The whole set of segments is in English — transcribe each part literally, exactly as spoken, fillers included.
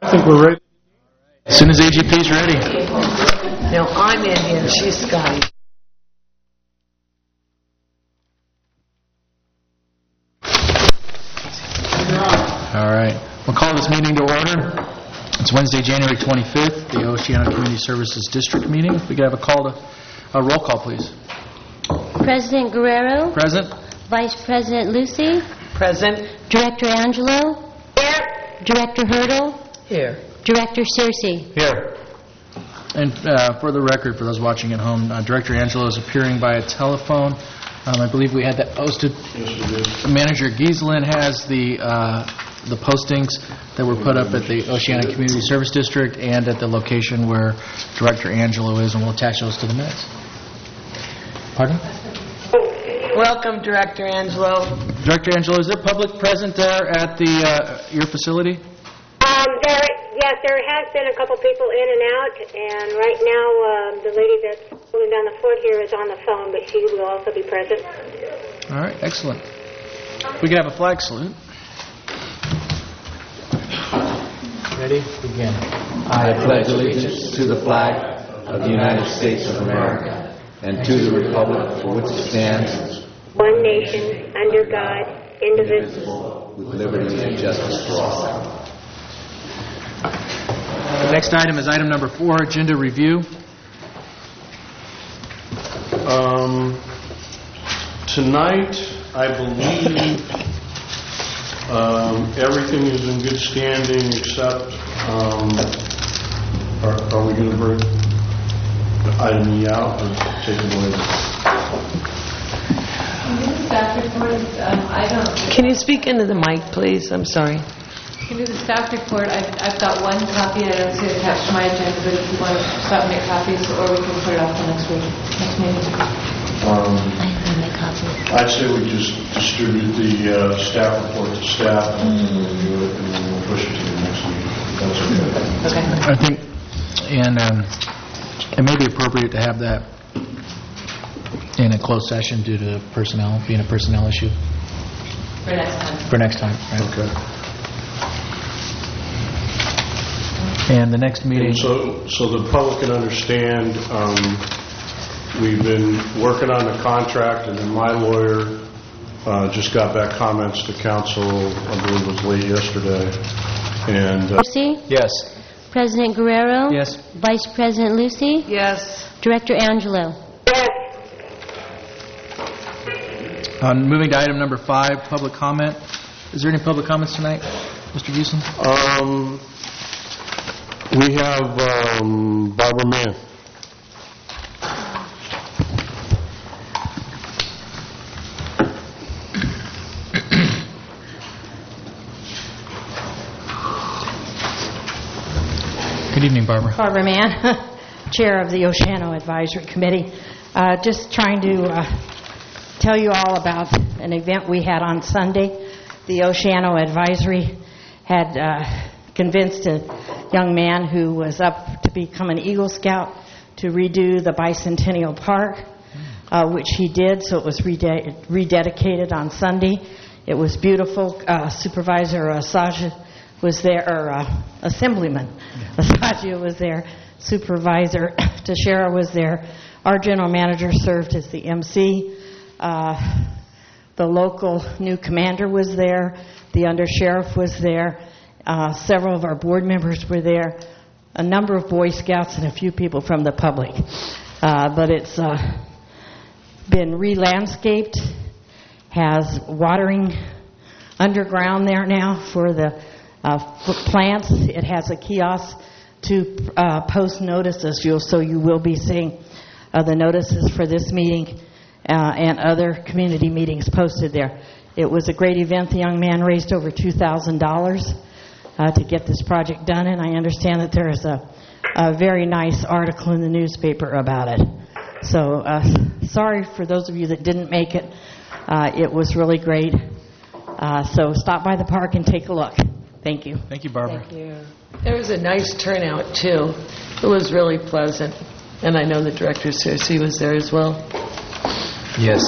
I think we're ready. As soon as A G P's ready. No, I'm India. She's Scotty. All right. We'll call this meeting to order. It's Wednesday, January twenty-fifth, the Oceana Community Services District meeting. If we could have a call to a roll call, please. President Guerrero. Present. Vice President Lucy. Present. Director Angelo. Here. Director Hurdle. Here. Director Searcy. Here. And uh, for the record, for those watching at home, uh, Director Angelo is appearing by telephone. Um, I believe we had that posted. Yes, Manager Gieselin has the uh, the postings that were put up at the Oceana Community Service District and at the location where Director Angelo is, and we'll attach those to the minutes. Pardon? Welcome, Director Angelo. Director Angelo, is there public present there at the uh, your facility? Um, there, yes, there has been a couple people in and out, and right now um, the lady that's holding down the fort here is on the phone, but she will also be present. All right, excellent. We can have a flag salute. Ready? Begin. I pledge allegiance to the flag of the United States of America and to the republic for which it stands, One nation, under God, indivisible, with liberty and justice for all. The next item is item number four, agenda review. Um, tonight, I believe um, everything is in good standing except, um, are, are we going to bring item E out or take it away? Staff report, um, I don't... Can you speak into the mic, please? I'm sorry. You can do the staff report. I've, I've got one copy. I don't see it attached to my agenda, but if you want to stop and make copies, or we can put it off for next week, next meeting. Um, I have my copy. I'd say we just distribute the uh, staff report to staff and then review it, and then we'll push it to the next meeting. That's okay. Okay. I think, and um, it may be appropriate to have that in a closed session due to personnel, being a personnel issue. For next time. For next time, right? Okay. And the next meeting... And so, so the public can understand, um, we've been working on the contract, and then my lawyer uh, just got back comments to council, I believe it was late yesterday. And uh, Lucy. Yes. President Guerrero. Yes. Vice President Lucy. Yes. Director Angelo. Uh, moving to item number five, public comment. Is there any public comments tonight, Mister Gieselin? um, we have um, Barbara Mann. Good evening, Barbara. Barbara Mann, Chair of the Oceano Advisory Committee. Uh, just trying to uh, tell you all about an event we had on Sunday. The Oceano Advisory had uh, convinced a young man who was up to become an Eagle Scout to redo the Bicentennial Park, uh, which he did, so it was rede- rededicated on Sunday. It was beautiful. Uh, Supervisor Assaja was there, or uh, Assemblyman Assaja was there. Supervisor Teixeira was there. Our general manager served as the M C. Uh, the local new commander was there. The undersheriff was there. Uh, several of our board members were there. A number of Boy Scouts and a few people from the public. Uh, but it's uh, been re-landscaped, has watering underground there now for the uh, for plants. It has a kiosk to uh, post notices, you'll, so you will be seeing uh, the notices for this meeting uh, and other community meetings posted there. It was a great event. The young man raised over two thousand dollars uh, to get this project done, and I understand that there is a, a very nice article in the newspaper about it. So uh, sorry for those of you that didn't make it. Uh, it was really great. Uh, so stop by the park and take a look. Thank you. Thank you, Barbara. Thank you. There was a nice turnout, too. It was really pleasant. And I know the Director Searcy was there as well. Yes.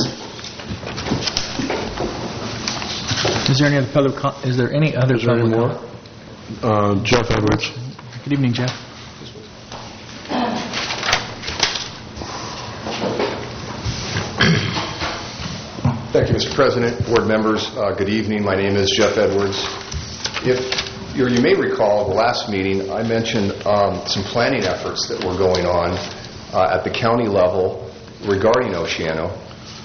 Is there any other public? Com- is there any other Is there public? any more? Com- uh, Jeff Edwards. Good evening, Jeff. Thank you, Mister President, board members. Uh, good evening. My name is Jeff Edwards. If you, you may recall, the last meeting I mentioned um, some planning efforts that were going on uh, at the county level regarding Oceano,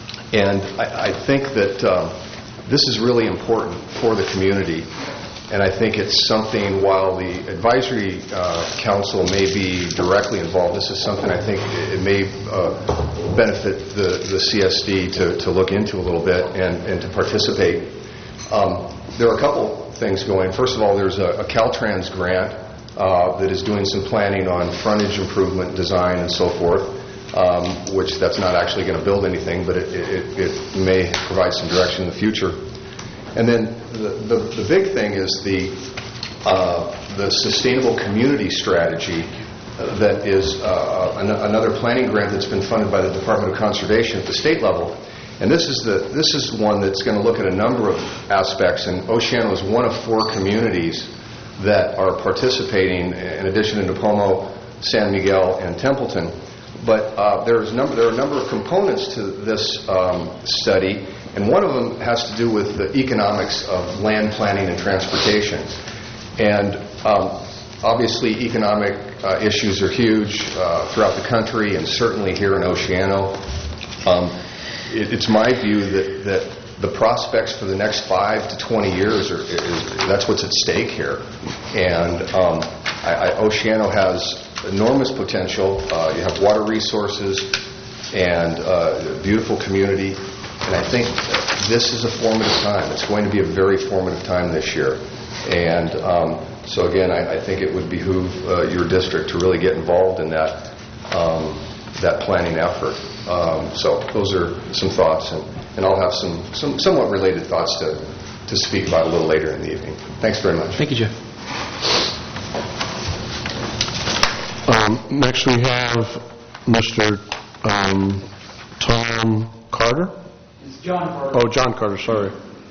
and I, I think that um, this is really important for the community. And I think it's something, while the advisory uh, council may be directly involved, this is something I think it may uh, benefit the, the C S D to, to look into a little bit and, and to participate. Um, there are a couple things going. First of all, there's a, a Caltrans grant uh, that is doing some planning on frontage improvement, design, and so forth, um, which that's not actually going to build anything, but it, it, it may provide some direction in the future. And then the, the, the big thing is the, uh, the sustainable community strategy uh, that is uh, an, another planning grant that's been funded by the Department of Conservation at the state level. And this is, the, this is one that's going to look at a number of aspects, and Oceano is one of four communities that are participating, in addition to Nipomo, San Miguel, and Templeton. But uh, there's number, there are a number of components to this um, study, and one of them has to do with the economics of land planning and transportation. And um, obviously economic uh, issues are huge uh, throughout the country, and certainly here in Oceano. Um, it, it's my view that, that the prospects for the next five to twenty years, are, is, that's what's at stake here. And um, I, I, Oceano has enormous potential. Uh, you have water resources and uh, a beautiful community. And I think this is a formative time. It's going to be a very formative time this year. And um, so, again, I, I think it would behoove uh, your district to really get involved in that um, that planning effort. Um, so those are some thoughts, and, and I'll have some, some somewhat related thoughts to, to speak about a little later in the evening. Thanks very much. Thank you, Jeff. Um, next we have Mister Um, Tom Carter. It's John Carter. Oh, John Carter, sorry.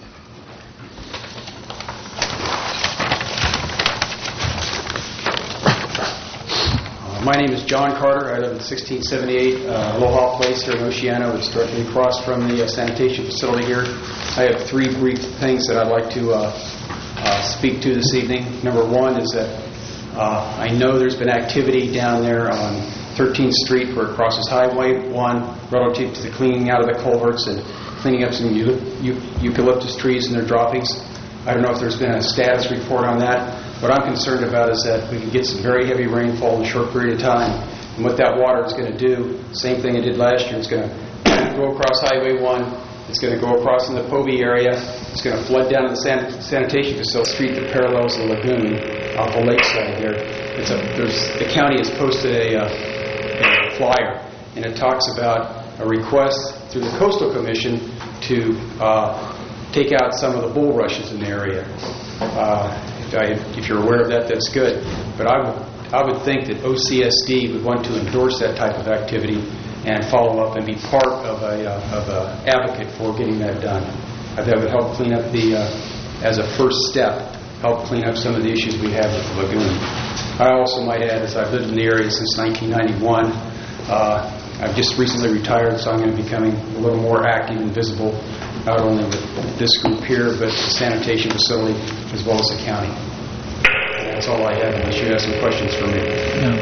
Uh, my name is John Carter. I live in sixteen seventy-eight uh, Aloha Place here in Oceano. It's directly across from the uh, sanitation facility here. I have three brief things that I'd like to uh, uh, speak to this evening. Number one is that uh, I know there's been activity down there on thirteenth Street where it crosses Highway one relative to the cleaning out of the culverts and cleaning up some eucalyptus trees and their droppings. I don't know if there's been a status report on that. What I'm concerned about is that we can get some very heavy rainfall in a short period of time. And what that water is going to do, same thing it did last year, it's going to go across Highway one, it's going to go across in the Povey area, it's going to flood down to the san- sanitation facility street that parallels the lagoon off the lakeside there. It's a, there's, the county has posted a, uh, a flyer, and it talks about a request through the Coastal Commission to uh, take out some of the bulrushes in the area. Uh, if, I, if you're aware of that, that's good. But I would, I would think that O C S D would want to endorse that type of activity and follow up and be part of a uh, of a advocate for getting that done. Uh, that would help clean up the, uh, as a first step, help clean up some of the issues we have with the lagoon. I also might add, as I've lived in the area since nineteen ninety-one, uh, I've just recently retired, so I'm going to be becoming a little more active and visible, not only with this group here, but the sanitation facility, as well as the county. That's all I have, unless you have some questions for me. No.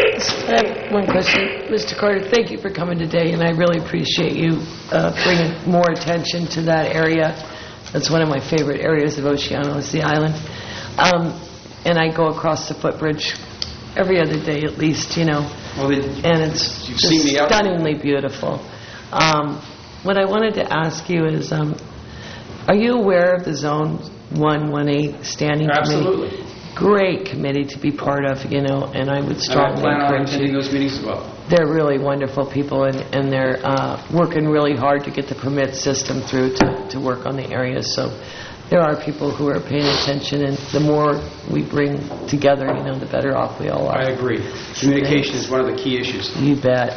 I have one question. Mister Carter, thank you for coming today, and I really appreciate you uh, bringing more attention to that area. That's one of my favorite areas of Oceano, is the island. Um, and I go across the footbridge every other day at least, you know. Well, they, and it's you've just seen me out stunningly beautiful. Um, what I wanted to ask you is, um, are you aware of the Zone one eighteen Standing Absolutely. Committee? Great committee to be part of, you know, and I would strongly I plan on encourage attending you. those meetings as well. They're really wonderful people, and, and they're uh, working really hard to get the permit system through to, to work on the areas. So there are people who are paying attention, and the more we bring together, you know, the better off we all are. I agree. Communication is one of the key issues. You bet.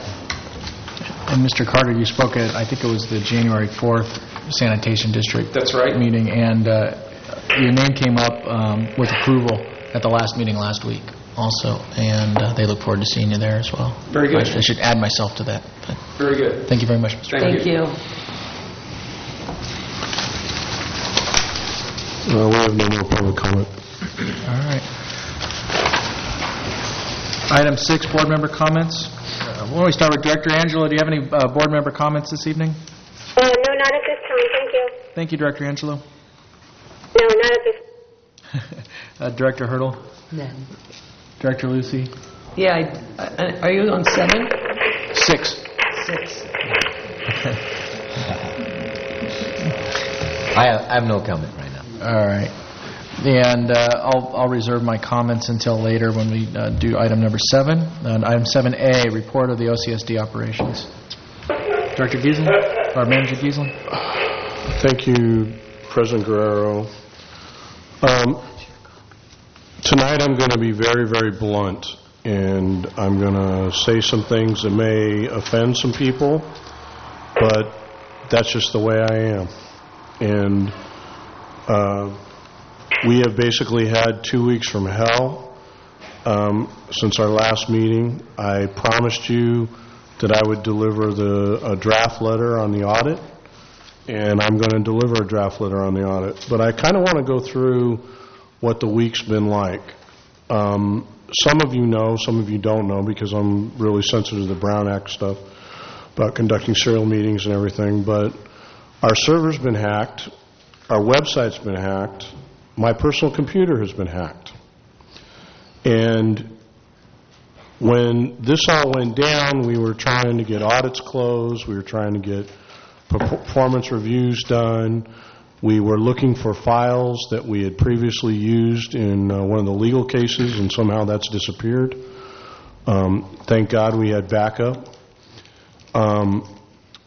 And Mister Carter, you spoke at, I think it was the January fourth Sanitation District That's right. meeting, and uh, your name came up um, with approval at the last meeting last week also, and uh, they look forward to seeing you there as well. Very good. I, I should add myself to that. But Very good. thank you very much, Mister Thank, Thank you. Uh, we have no more public comment. All right. Item six, board member comments. Uh, why don't we start with Director Angelo? Do you have any uh, board member comments this evening? Uh, no, not at this time, thank you. Thank you, Director Angelo. No, not at this uh, Director Hurdle? None. Director Lucy? Yeah, I, I, are you on seven? Six. Six. I have, I have no comment right now. All right. And uh, I'll, I'll reserve my comments until later when we uh, do item number seven. And item seven A, report of the O C S D operations. Director Giesling? Or Manager Giesling? Thank you, President Guerrero. Um, tonight I'm going to be very, very blunt, and I'm going to say some things that may offend some people, but that's just the way I am. And uh, we have basically had two weeks from hell um, since our last meeting. I promised you that I would deliver the a draft letter on the audit, and I'm going to deliver a draft letter on the audit. But I kind of want to go through what the week's been like. Um, some of you know, some of you don't know, because I'm really sensitive to the Brown Act stuff about conducting serial meetings and everything, but our server's been hacked, our website's been hacked, my personal computer has been hacked. And when this all went down, we were trying to get audits closed, we were trying to get performance reviews done, we were looking for files that we had previously used in uh, one of the legal cases, and somehow that's disappeared. Um, thank God we had backup. Um,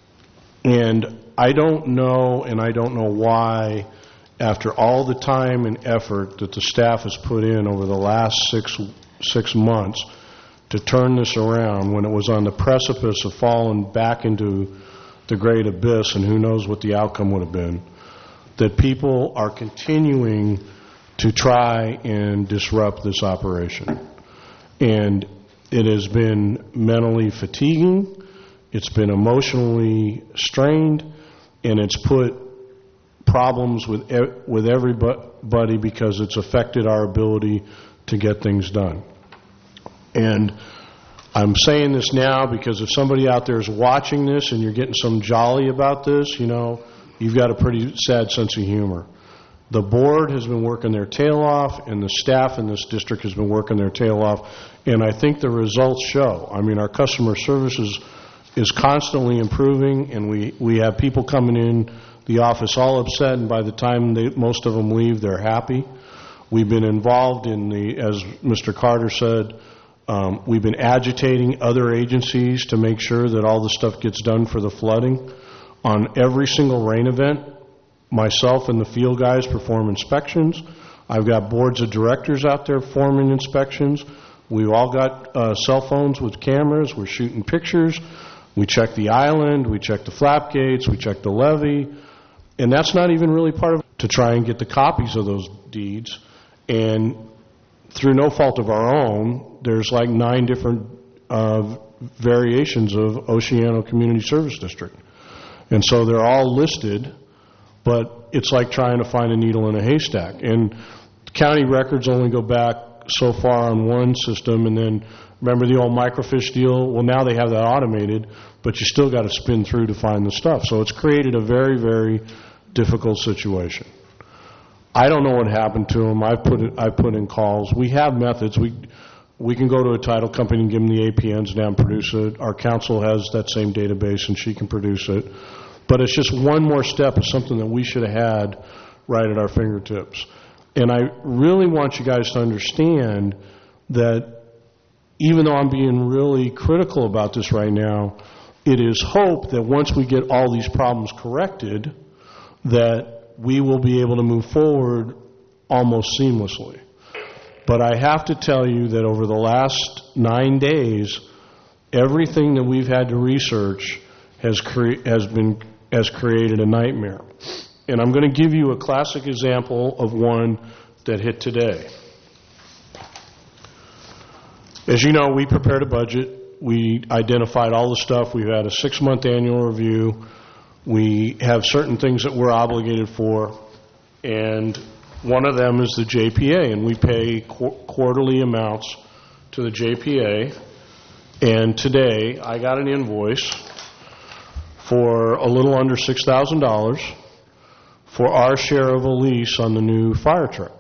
and I don't know, and I don't know why, after all the time and effort that the staff has put in over the last six six months to turn this around, when it was on the precipice of falling back into the great abyss, and who knows what the outcome would have been, that people are continuing to try and disrupt this operation. And it has been mentally fatiguing, it's been emotionally strained, and it's put problems with with everybody because it's affected our ability to get things done. And I'm saying this now because if somebody out there is watching this and you're getting some jolly about this, you know, you've got a pretty sad sense of humor. The board has been working their tail off, and the staff in this district has been working their tail off, and I think the results show. I mean, our customer services is constantly improving, and we, we have people coming in the office all upset, and by the time they, most of them leave, they're happy. We've been involved in the, as Mister Carter said, um, we've been agitating other agencies to make sure that all the stuff gets done for the flooding. On every single rain event, myself and the field guys perform inspections. I've got boards of directors out there performing inspections. We've all got uh, cell phones with cameras. We're shooting pictures. We check the island. We check the flap gates. We check the levee. And that's not even really part of it, to try and get the copies of those deeds. And through no fault of our own, there's like nine different uh, variations of Oceano Community Service District. And so they're all listed, but it's like trying to find a needle in a haystack. And county records only go back so far on one system, and then remember the old microfiche deal? Well, now they have that automated, but you still got to spin through to find the stuff. So it's created a very, very difficult situation. I don't know what happened to them. I put it, I put in calls. We have methods. We we can go to a title company and give them the A P Ns now and produce it. Our counsel has that same database, and she can produce it. But it's just one more step of something that we should have had right at our fingertips. And I really want you guys to understand that even though I'm being really critical about this right now, it is hope that once we get all these problems corrected, that we will be able to move forward almost seamlessly. But I have to tell you that over the last nine days, everything that we've had to research has cre- has been has created a nightmare. And I'm going to give you a classic example of one that hit today. As you know, we prepared a budget. We identified all the stuff. We've had a six-month annual review. We have certain things that we're obligated for, and one of them is the J P A, and we pay qu- quarterly amounts to the J P A. And today, I got an invoice for a little under six thousand dollars for our share of a lease on the new fire truck.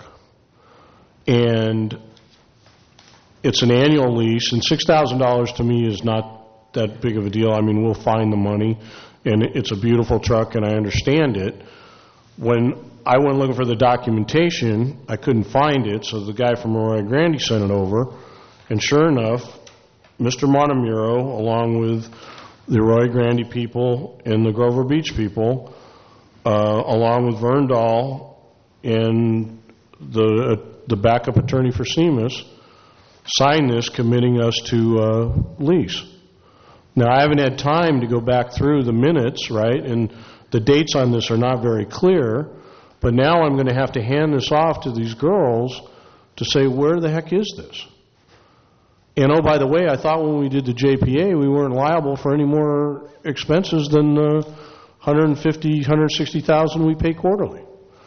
And it's an annual lease, and six thousand dollars to me is not that big of a deal. I mean, we'll find the money, and it's a beautiful truck, and I understand it. When I went looking for the documentation, I couldn't find it, so the guy from Arroyo Grande sent it over, and sure enough, Mister Montemuro, along with the Arroyo Grande people and the Grover Beach people, uh, along with Vern Dahl and the, uh, the backup attorney for SEMAS, signed this committing us to uh, lease. Now, I haven't had time to go back through the minutes, right, and the dates on this are not very clear, but now I'm going to have to hand this off to these girls to say, where the heck is this? And oh, by the way, I thought when we did the J P A, we weren't liable for any more expenses than the one hundred fifty, one hundred sixty thousand we pay quarterly.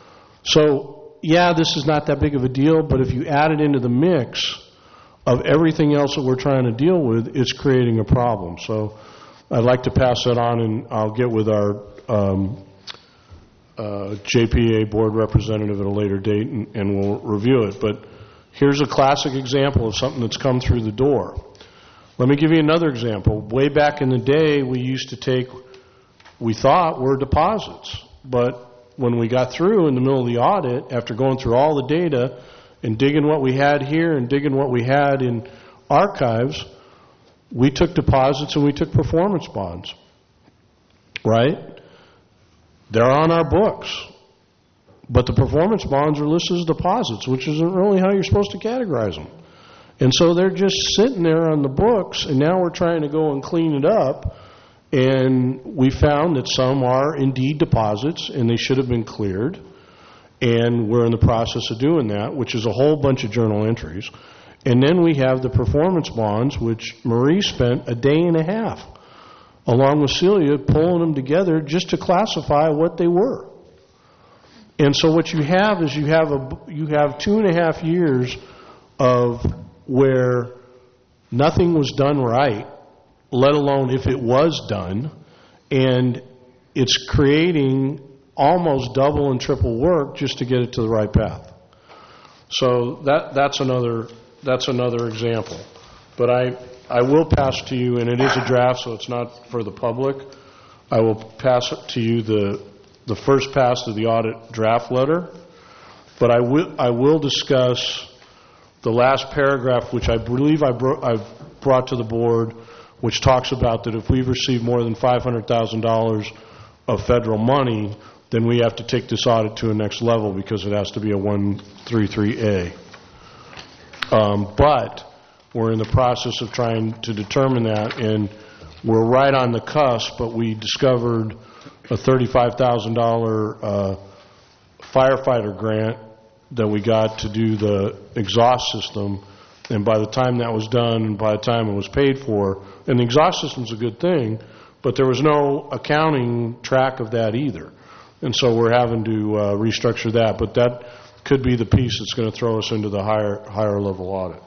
So, yeah, this is not that big of a deal, but if you add it into the mix of everything else that we're trying to deal with, it's creating a problem. So I'd like to pass that on, and I'll get with our um, uh, J P A board representative at a later date, and, and we'll review it. But here's a classic example of something that's come through the door. Let me give you another example. Way back in the day, we used to take, we thought were deposits, but when we got through in the middle of the audit, after going through all the data and digging what we had here and digging what we had in archives, we took deposits and we took performance bonds, right? They're on our books. But the performance bonds are listed as deposits, which isn't really how you're supposed to categorize them. And so they're just sitting there on the books, and now we're trying to go and clean it up, and we found that some are indeed deposits, and they should have been cleared, and we're in the process of doing that, which is a whole bunch of journal entries. And then we have the performance bonds, which Marie spent a day and a half, along with Celia, pulling them together just to classify what they were. And so what you have is you have a you have two and a half years of where nothing was done right, let alone if it was done, and it's creating almost double and triple work just to get it to the right path. So that that's another that's another example. But I I will pass to you, and it is a draft, so it's not for the public. I will pass to you the. the first pass of the audit draft letter, but I will I will discuss the last paragraph, which I believe I bro- I've brought to the board, which talks about that if we've received more than five hundred thousand dollars of federal money, then we have to take this audit to a next level because it has to be a one thirty-three A. Um, but we're in the process of trying to determine that, and we're right on the cusp, but we discovered a thirty-five thousand dollars uh, firefighter grant that we got to do the exhaust system, and by the time that was done and by the time it was paid for, and the exhaust system's a good thing, but there was no accounting track of that either. And so we're having to uh, restructure that, but that could be the piece that's going to throw us into the higher, higher level audit.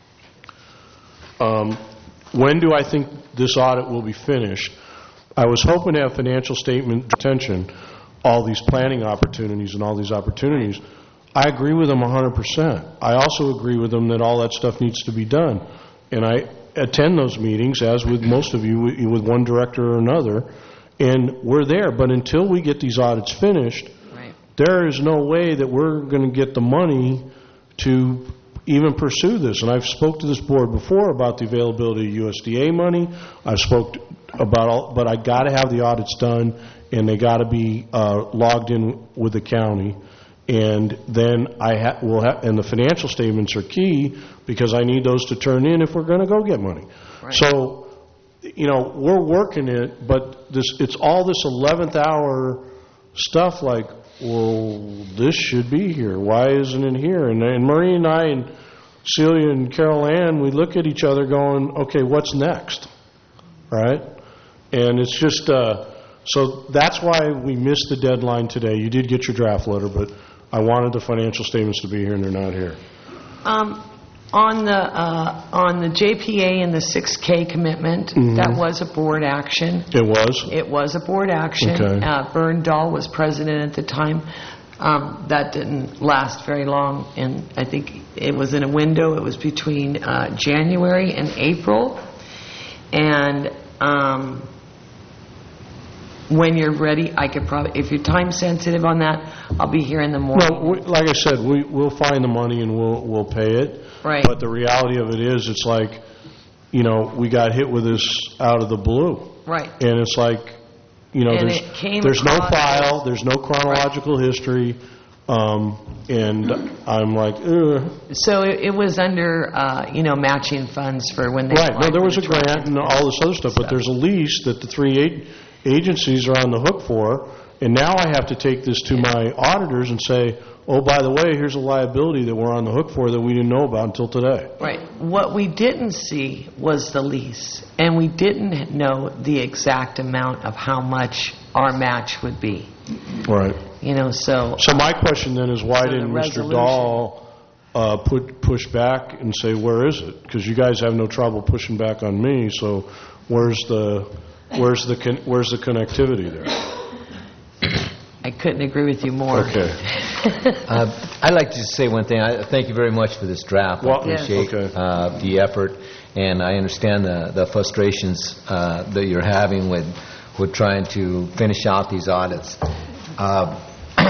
Um, when do I think this audit will be finished? I was hoping to have financial statement attention, all these planning opportunities and all these opportunities. I agree with them one hundred percent. I also agree with them that all that stuff needs to be done. And I attend those meetings, as with most of you, with one director or another, and we're there. But until we get these audits finished, right, there is no way that we're going to get the money to even pursue this. And I've spoke to this board before about the availability of U S D A money. I've spoke about all, but I got to have the audits done, and they got to be uh, logged in with the county. And then I ha- will have, and the financial statements are key because I need those to turn in if we're going to go get money. Right. So, you know, we're working it, but this it's all this eleventh hour stuff like, well, this should be here. Why isn't it here? And, and Marie and I and Celia and Carol Ann, we look at each other going, okay, what's next? Right? And it's just, uh, so that's why we missed the deadline today. You did get your draft letter, but I wanted the financial statements to be here, and they're not here. Um, on the uh, on the J P A and the six K commitment, Mm-hmm. that was a board action. It was? It was a board action. Okay. Uh, Vern Dahl was president at the time. Um, that didn't last very long, and I think it was in a window. It was between uh, January and April. And um, when you're ready, I could probably, if you're time sensitive on that, I'll be here in the morning. No, we, like I said, we, we'll find the money and we'll, we'll pay it. Right. But the reality of it is, it's like, you know, we got hit with this out of the blue. Right. And it's like, you know, And there's, it came there's no across file, as- there's no chronological history, um, and I'm like, ugh. So it, it was under, uh, you know, matching funds for when they Right, no, applied there for was the a grant trust. and all this other stuff, but there's a lease that the three a- agencies are on the hook for, and now I have to take this to my auditors and say, oh, by the way, here's a liability that we're on the hook for that we didn't know about until today. Right. What we didn't see was the lease, and we didn't know the exact amount of how much our match would be. Right. You know, so... So my question then is, why So the didn't Mister resolution- Dahl uh, put, push back and say, where is it? Because you guys have no trouble pushing back on me, so where's the, where's the, con- where's the connectivity there? I couldn't agree with you more. Okay. Uh, I'd like to say one thing. I thank you very much for this draft. I Well, appreciate okay. uh, the effort, and I understand the, the frustrations uh, that you're having with, with trying to finish out these audits. Uh,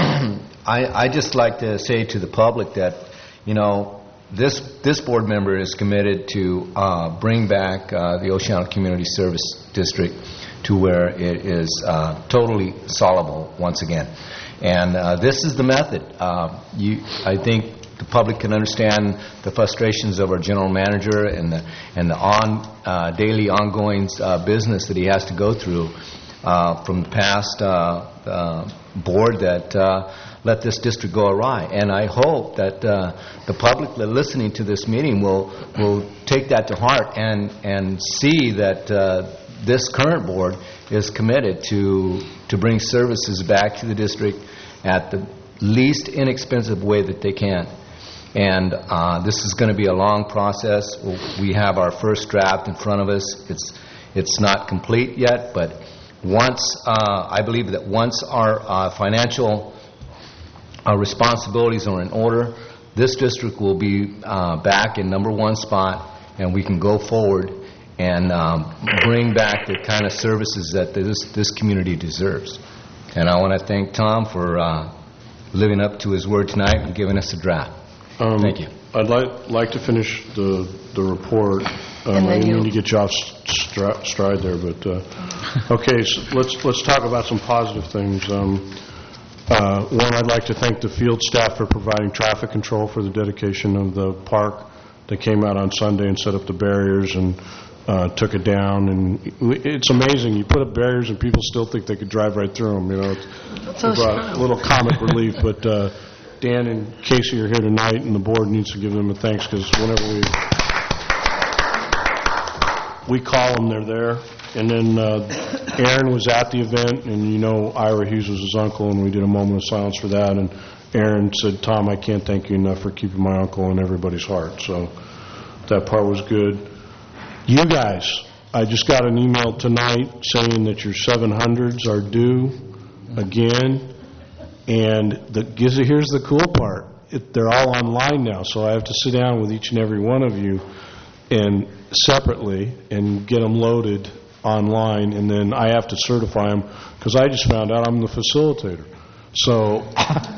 I, I just like to say to the public that, you know, this this board member is committed to uh, bring back uh, the Oceana Community Service District to where it is uh, totally solvable once again. And uh, this is the method. Uh, you, I think the public can understand the frustrations of our general manager and the, and the on, uh, daily ongoing uh, business that he has to go through uh, from the past uh, uh, board that uh, let this district go awry. And I hope that uh, the public that listening to this meeting will will take that to heart and, and see that uh, this current board is committed to to bring services back to the district at the least inexpensive way that they can. And uh, this is going to be a long process. We have our first draft in front of us. It's it's not complete yet, but once uh, I believe that once our uh, financial uh, responsibilities are in order, this district will be uh, back in number one spot, and we can go forward and um, bring back the kind of services that this this community deserves. And I want to thank Tom for uh, living up to his word tonight and giving us a draft. Um, Thank you. I'd like, like to finish the, the report. Um, And then I you'll- need to get you off stra- stride there, but, uh, okay, so let's, let's talk about some positive things. Um, uh, one, I'd like to thank the field staff for providing traffic control for the dedication of the park. They came out on Sunday and set up the barriers and uh, took it down, and it's amazing. You put up barriers and people still think they could drive right through them, you know. It's so it brought strong. a little comic relief, but uh, Dan and Casey are here tonight, and the board needs to give them a thanks, because whenever we we call them, they're there. And then uh, Aaron was at the event, and you know Ira Hughes was his uncle, and we did a moment of silence for that. And Aaron said, Tom, I can't thank you enough for keeping my uncle in everybody's heart. So that part was good. You guys, I just got an email tonight saying that your seven hundreds are due again. And the, here's the cool part. It, they're all online now, so I have to sit down with each and every one of you and separately and get them loaded online, and then I have to certify them, because I just found out I'm the facilitator. So,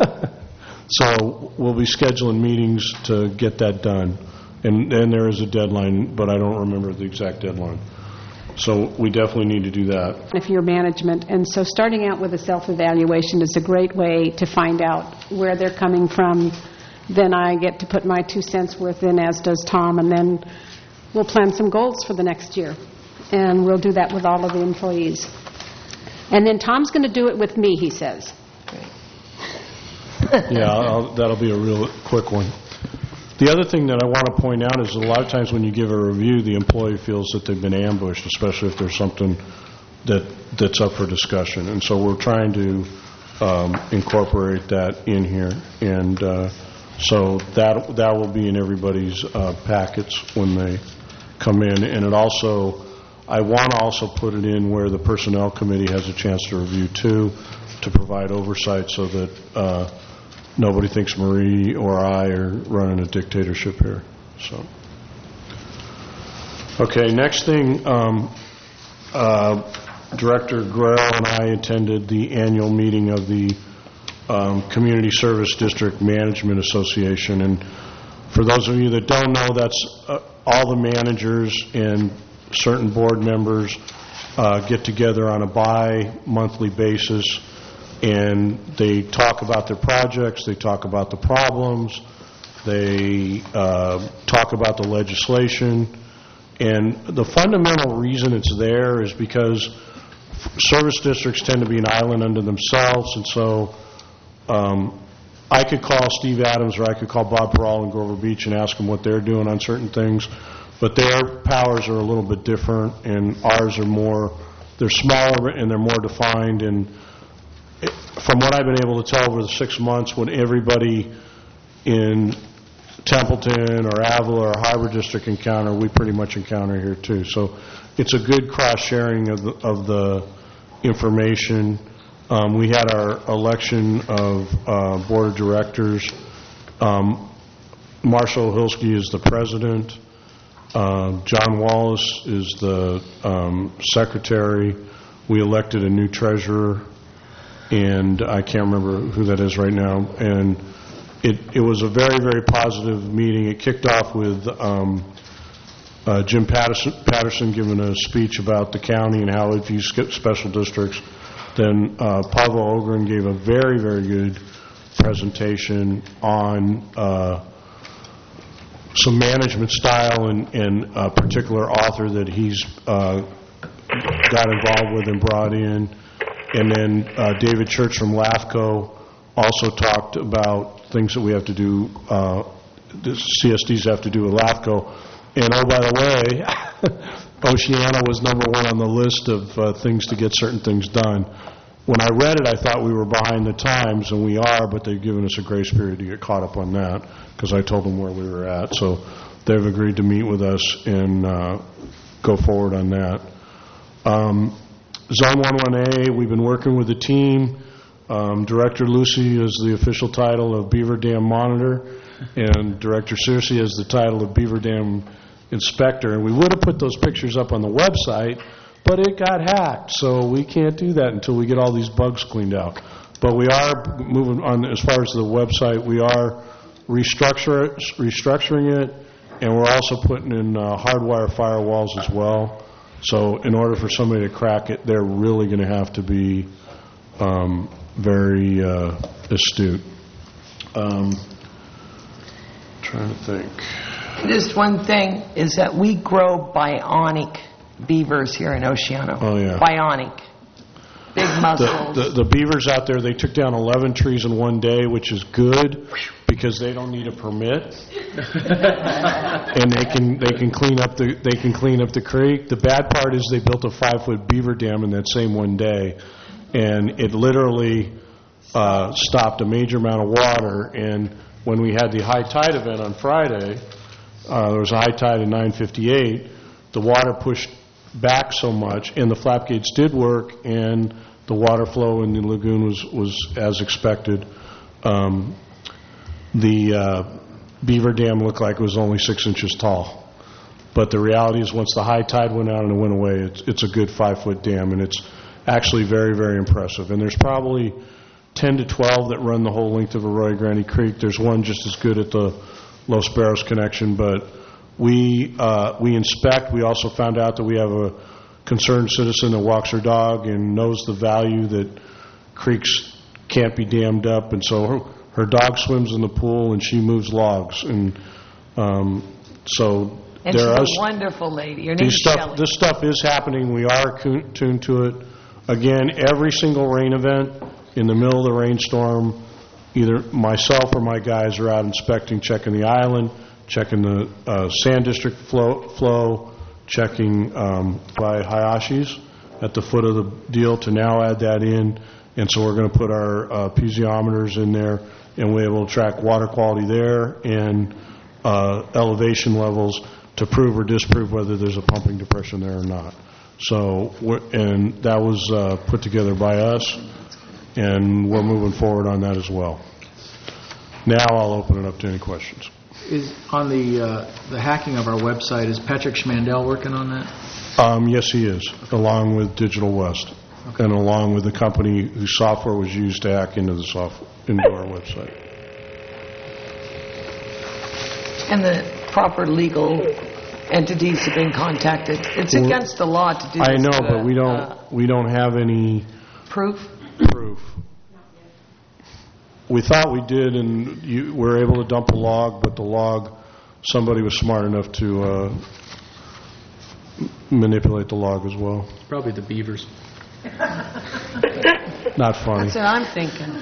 so we'll be scheduling meetings to get that done. And, and there is a deadline, but I don't remember the exact deadline. So we definitely need to do that. If you're management. And so starting out with a self-evaluation is a great way to find out where they're coming from. Then I get to put my two cents worth in, as does Tom, and then we'll plan some goals for the next year. And we'll do that with all of the employees. And then Tom's going to do it with me, he says. Yeah, I'll, that'll be a real quick one. The other thing that I want to point out is a lot of times when you give a review, the employee feels that they've been ambushed, especially if there's something that that's up for discussion. And so we're trying to um, incorporate that in here. And uh, so that that will be in everybody's uh, packets when they come in. And it also, I want to also put it in where the Personnel Committee has a chance to review too, to provide oversight so that uh, nobody thinks Marie or I are running a dictatorship here. So, okay, next thing, um, uh, Director Guerrero and I attended the annual meeting of the um, Community Service District Management Association, and for those of you that don't know, that's uh, all the managers and certain board members uh, get together on a bi-monthly basis, and they talk about their projects, they talk about the problems, they uh, talk about the legislation, and the fundamental reason it's there is because service districts tend to be an island unto themselves, and so um, I could call Steve Adams or I could call Bob Peral in Grover Beach and ask them what they're doing on certain things, but their powers are a little bit different, and ours are more, they're smaller and they're more defined, and it, from what I've been able to tell over the six months, when everybody in Templeton or Avila or Harbor District encounter, we pretty much encounter here too. So it's a good cross-sharing of the, of the information. Um, we had our election of uh, Board of Directors. Um, Marshall Hilsky is the president. Uh, John Wallace is the um, secretary. We elected a new treasurer, and I can't remember who that is right now. And it, it was a very, very positive meeting. It kicked off with um, uh, Jim Patterson, Patterson giving a speech about the county and how it views special districts. Then uh, Pavel Ogren gave a very, very good presentation on uh, some management style and, and a particular author that he's uh, got involved with and brought in. And then uh, David Church from LAFCO also talked about things that we have to do, uh, the C S Ds have to do with LAFCO. And oh, by the way, Oceana was number one on the list of uh, things to get certain things done. When I read it, I thought we were behind the times, and we are, but they've given us a grace period to get caught up on that, because I told them where we were at. So they've agreed to meet with us and uh, go forward on that. Um, Zone eleven A, we've been working with the team. Um, Director Lucy is the official title of Beaver Dam Monitor, and Director Searcy has the title of Beaver Dam Inspector. And we would have put those pictures up on the website, but it got hacked, so we can't do that until we get all these bugs cleaned out. But we are moving on as far as the website. We are restructure, restructuring it, and we're also putting in uh, hardwire firewalls as well. So in order for somebody to crack it, they're really going to have to be um, very uh, astute. Um, trying to think. Just one thing is that we grow bionic beavers here in Oceano. Oh, yeah. Bionic. Big muscles. The, the, the beavers out there, they took down eleven trees in one day, which is good because they don't need a permit, and they can they can clean up the they can clean up the creek. The bad part is they built a five foot beaver dam in that same one day, and it literally uh, stopped a major amount of water. And when we had the high tide event on Friday, uh, there was a high tide at nine fifty-eight. The water pushed back so much, and the flap gates did work, and the water flow in the lagoon was, was as expected. Um, the uh, beaver dam looked like it was only six inches tall. But the reality is once the high tide went out and it went away, it's, it's a good five-foot dam, and it's actually very, very impressive. And there's probably ten to twelve that run the whole length of Arroyo Grande Creek. There's one just as good at the Los Barros connection, but We uh, we inspect. We also found out that we have a concerned citizen that walks her dog and knows the value that creeks can't be dammed up, and so her, her dog swims in the pool and she moves logs, and um, so and there she's are a wonderful lady. Her name's stuff, Shelley. This stuff is happening. We are tuned to it. Again, every single rain event in the middle of the rainstorm, either myself or my guys are out inspecting, checking the island, checking the uh, sand district flow, flow checking um, by Hayashi's at the foot of the deal to now add that in. And so we're going to put our uh, piezometers in there, and we're able to track water quality there and uh, elevation levels to prove or disprove whether there's a pumping depression there or not. So, we're, and that was uh, put together by us, and we're moving forward on that as well. Now I'll open it up to any questions. Is on the uh, the hacking of our website, is Patrick Schmandel working on that? Um, yes, he is, along with Digital West, okay. And along with the company whose software was used to hack into the software into our website. And the proper legal entities have been contacted. It's Well, against the law to do I this know, to but a, we don't uh, we don't have any proof. proof. We thought we did, and you were able to dump a log, but the log, somebody was smart enough to uh, manipulate the log as well. Probably the beavers. Not funny. That's what I'm thinking.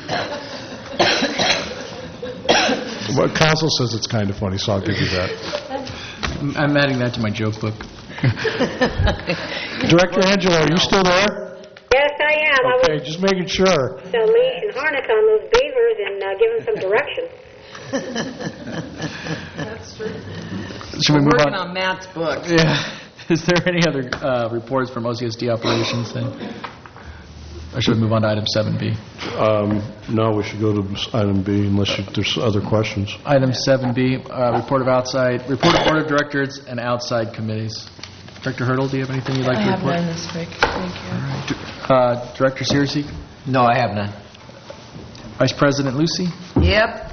Well, council says it's kind of funny, so I'll give you that. I'm- I'm adding that to my joke book. Director Angelo, are you still there? Yes, I am. I Okay, was just making sure. the leash and harness on those beavers and uh, give them some direction. That's true. Should we We're move working on? on Matt's book. Yeah. Is there any other uh, reports from O C S D operations then? Or should we move on to item seven B? Um, no, we should go to item B unless you, there's other questions. Item seven B, uh, report of outside, report of board of directors and outside committees. Director Hurdle, do you have anything you'd like I to have report? none this week. Thank you. All right. Uh, Director Searcy? No, I have none. Vice President Lucy? Yep.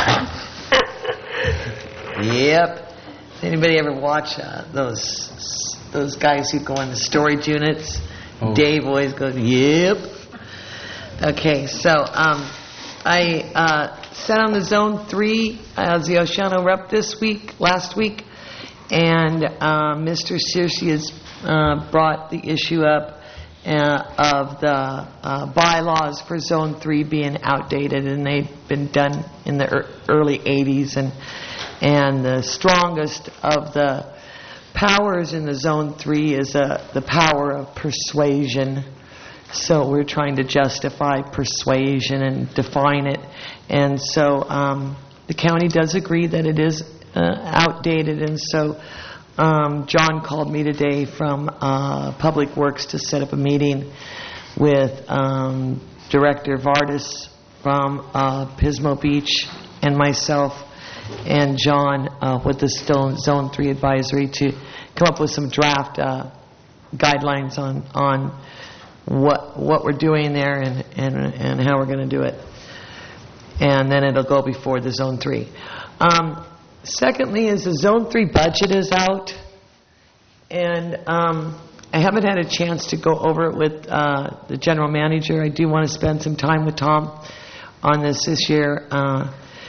Yep. Anybody ever watch uh, those those guys who go in the storage units? Oh. Dave always goes, yep. Okay, so um, I uh, sat on the Zone three as the Oceano rep this week, last week, and uh, Mister Searcy has uh, brought the issue up uh, of the uh, bylaws for Zone three being outdated, and they'd been done in the er- early eighties, and and the strongest of the powers in the Zone three is uh, the power of persuasion. So we're trying to justify persuasion and define it. And so um, the county does agree that it is uh, outdated. And so um, John called me today from uh, Public Works to set up a meeting with um, Director Vardis from uh, Pismo Beach and myself and John uh, with the Stone Zone three Advisory to come up with some draft uh, guidelines on on what what we're doing there and, and, and how we're going to do it. And then it'll go before the Zone three. Um, secondly is the Zone three budget is out. And um, I haven't had a chance to go over it with uh, the general manager. I do want to spend some time with Tom on this this year. Uh,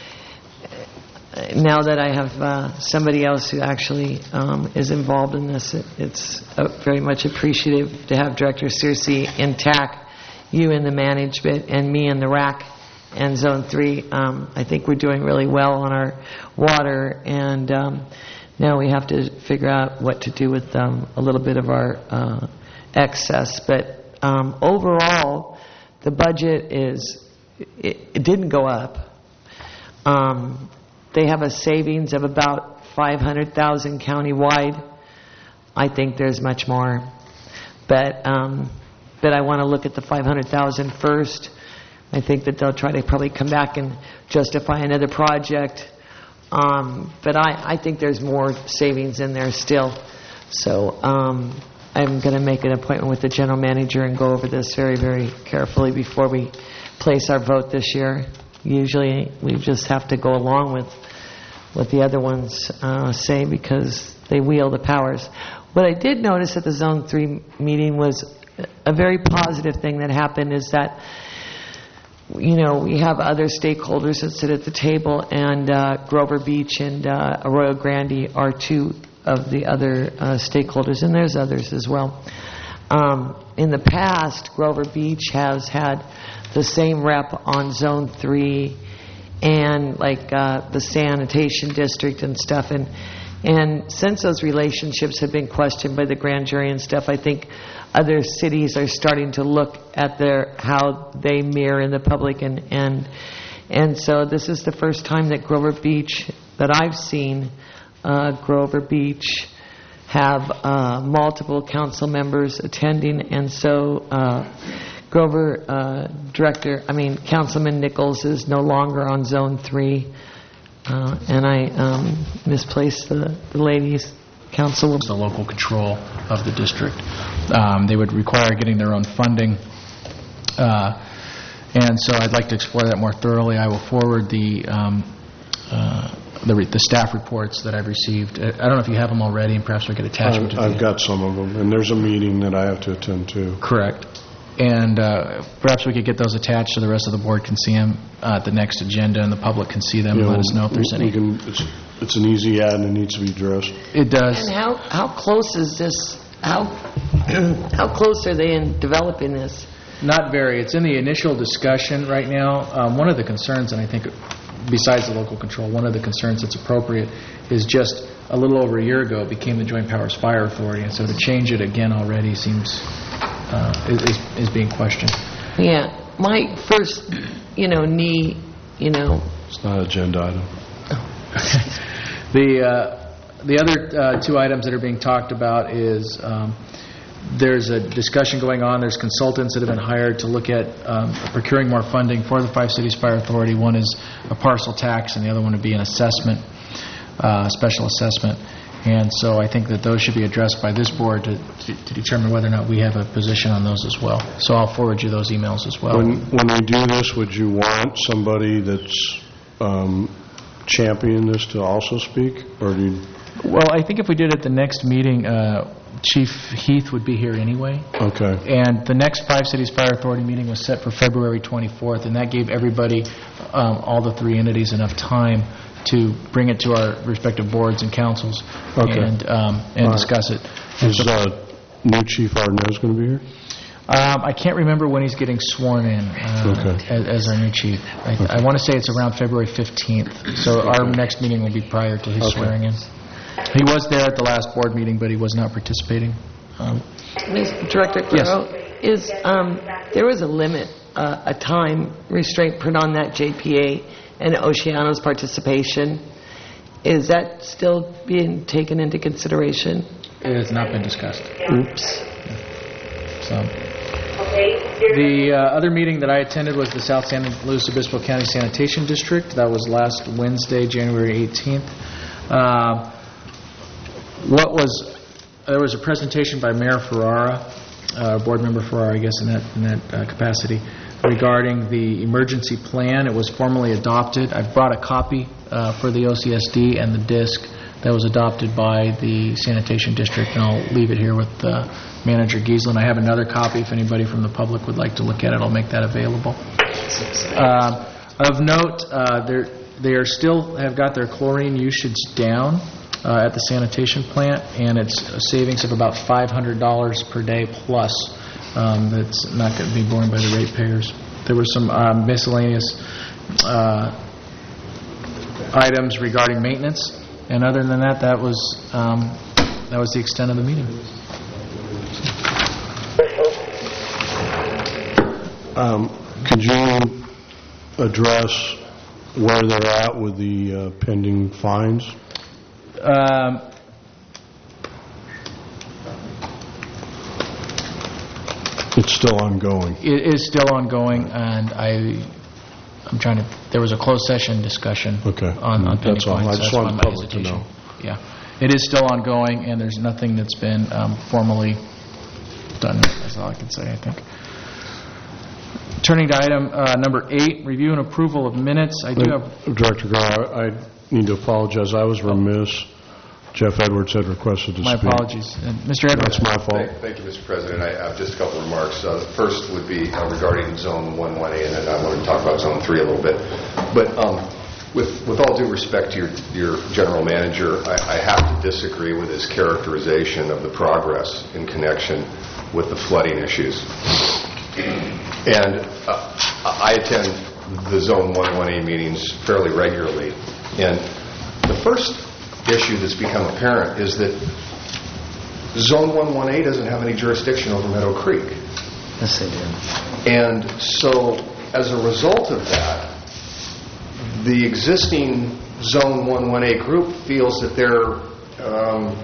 now that I have uh, somebody else who actually um, is involved in this, it, it's uh, very much appreciative to have Director Searcy intact, you in the management, and me in the R A C and Zone three. Um, I think we're doing really well on our water, and um, now we have to figure out what to do with um, a little bit of our uh, excess. But um, overall, the budget is, it, it didn't go up. Um, They have a savings of about five hundred thousand dollars countywide. I think there's much more. But um, but I want to look at the five hundred thousand dollars first. I think that they'll try to probably come back and justify another project. Um, but I, I think there's more savings in there still. So um, I'm going to make an appointment with the general manager and go over this very, very carefully before we place our vote this year. Usually we just have to go along with what the other ones uh, say because they wield the powers. What I did notice at the Zone three meeting was a very positive thing that happened is that, you know, we have other stakeholders that sit at the table, and uh, Grover Beach and uh, Arroyo Grande are two of the other uh, stakeholders, and there's others as well. Um, in the past, Grover Beach has had the same rep on Zone three and like uh, the sanitation district and stuff. And and since those relationships have been questioned by the grand jury and stuff, I think other cities are starting to look at their how they mirror in the public, and and and so this is the first time that Grover Beach that I've seen uh, Grover Beach have uh, multiple council members attending, and so uh, Grover uh, Director, I mean Councilman Nichols is no longer on Zone Three, uh, and I um, misplaced the, the ladies. Council, the local control of the district. Um, they would require getting their own funding, uh, and so I'd like to explore that more thoroughly. I will forward the um, uh, the, re- the staff reports that I've received. I don't know if you have them already, and perhaps we could attach them I've, to I've the, got some of them, and there's a meeting that I have to attend to. Correct. And uh, perhaps we could get those attached so the rest of the board can see them uh, at the next agenda, and the public can see them You and let know, us know if there's we any. Can, it's, it's an easy ad, and it needs to be addressed. It does. And how how close is this? How how close are they in developing this? Not very. It's in the initial discussion right now. Um, one of the concerns, and I think besides the local control, one of the concerns that's appropriate is just a little over a year ago it became the Joint Powers Fire Authority, and so to change it again already seems uh, is, is being questioned. Yeah, my first, you know, knee, you know. It's not an agenda item. The uh, the other uh, two items that are being talked about is um, there's a discussion going on. There's consultants that have been hired to look at um, procuring more funding for the Five Cities Fire Authority. One is a parcel tax, and the other one would be an assessment, uh, special assessment. And so I think that those should be addressed by this board to, to, to determine whether or not we have a position on those as well. So I'll forward you those emails as well. When, when we do this, would you want somebody that's um, championing this to also speak, or do you? Well, I think if we did it at the next meeting, uh, Chief Heath would be here anyway. Okay. And the next Five Cities Fire Authority meeting was set for February twenty-fourth, and that gave everybody, um, all the three entities, enough time to bring it to our respective boards and councils Okay. and um, and All right. discuss it. Is uh, new Chief Arnez going to be here? Um, I can't remember when he's getting sworn in uh, Okay. as, as our new chief. I, Okay. I want to say it's around February fifteenth, so our next meeting will be prior to his Okay. swearing in. He was there at the last board meeting, but he was not participating. Um, Miz Director Yes. Guerrero, is um, there was a limit, uh, a time restraint put on that J P A and Oceano's participation. Is that still being taken into consideration? It has not been discussed. Oops. So, the uh, other meeting that I attended was the South San Luis Obispo County Sanitation District. That was last Wednesday, January eighteenth. Uh, what was there was a presentation by Mayor Ferrara, uh, Board Member Ferrara, I guess, in that in that uh, capacity, regarding the emergency plan. It was formally adopted. I've brought a copy uh, for the O C S D and the disc that was adopted by the Sanitation District, and I'll leave it here with uh, Manager Giesland. I have another copy if anybody from the public would like to look at it. I'll make that available. Uh, of note, uh, they're, they are still have got their chlorine usage down uh, at the sanitation plant, and it's a savings of about five hundred dollars per day plus. Um, that's not going to be borne by the ratepayers. There were some uh, miscellaneous uh, items regarding maintenance, and other than that, that was um, that was the extent of the meeting. Um, could you address where they're at with the uh, pending fines? Um, It's still ongoing. It is still ongoing, and I, I'm trying to. There was a closed session discussion Okay. on, on pending That's all. fines. I just That's wanted why the my public to hesitation. know. Yeah, it is still ongoing, and there's nothing that's been um, formally done. That's all I can say, I think. Turning to item uh, number eight, review and approval of minutes. I do have. Director Garr, I need to apologize. I was remiss. Jeff Edwards had requested to My speak. apologies. And Mister Edwards. That's my fault. Thank, thank you, Mister President. I have just a couple of remarks. Uh, the first would be uh, regarding Zone one one A, and then I want to talk about Zone three a little bit. But um, with, with all due respect to your, your general manager, I, I have to disagree with his characterization of the progress in connection with the flooding issues. And uh, I attend the Zone one A meetings fairly regularly. And the first issue that's become apparent is that Zone one A doesn't have any jurisdiction over Meadow Creek. Yes, they do. And so, as a result of that, the existing Zone one A group feels that they're um,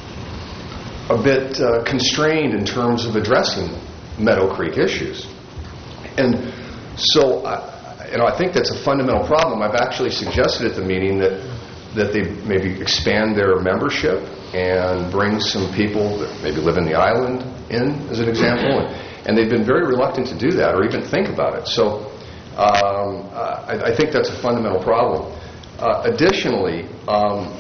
a bit uh, constrained in terms of addressing Meadow Creek issues. And so, I, you know, I think that's a fundamental problem. I've actually suggested at the meeting that that they maybe expand their membership and bring some people that maybe live in the island in, as an example. And, and they've been very reluctant to do that or even think about it. So um, I, I think that's a fundamental problem. Uh, additionally, um,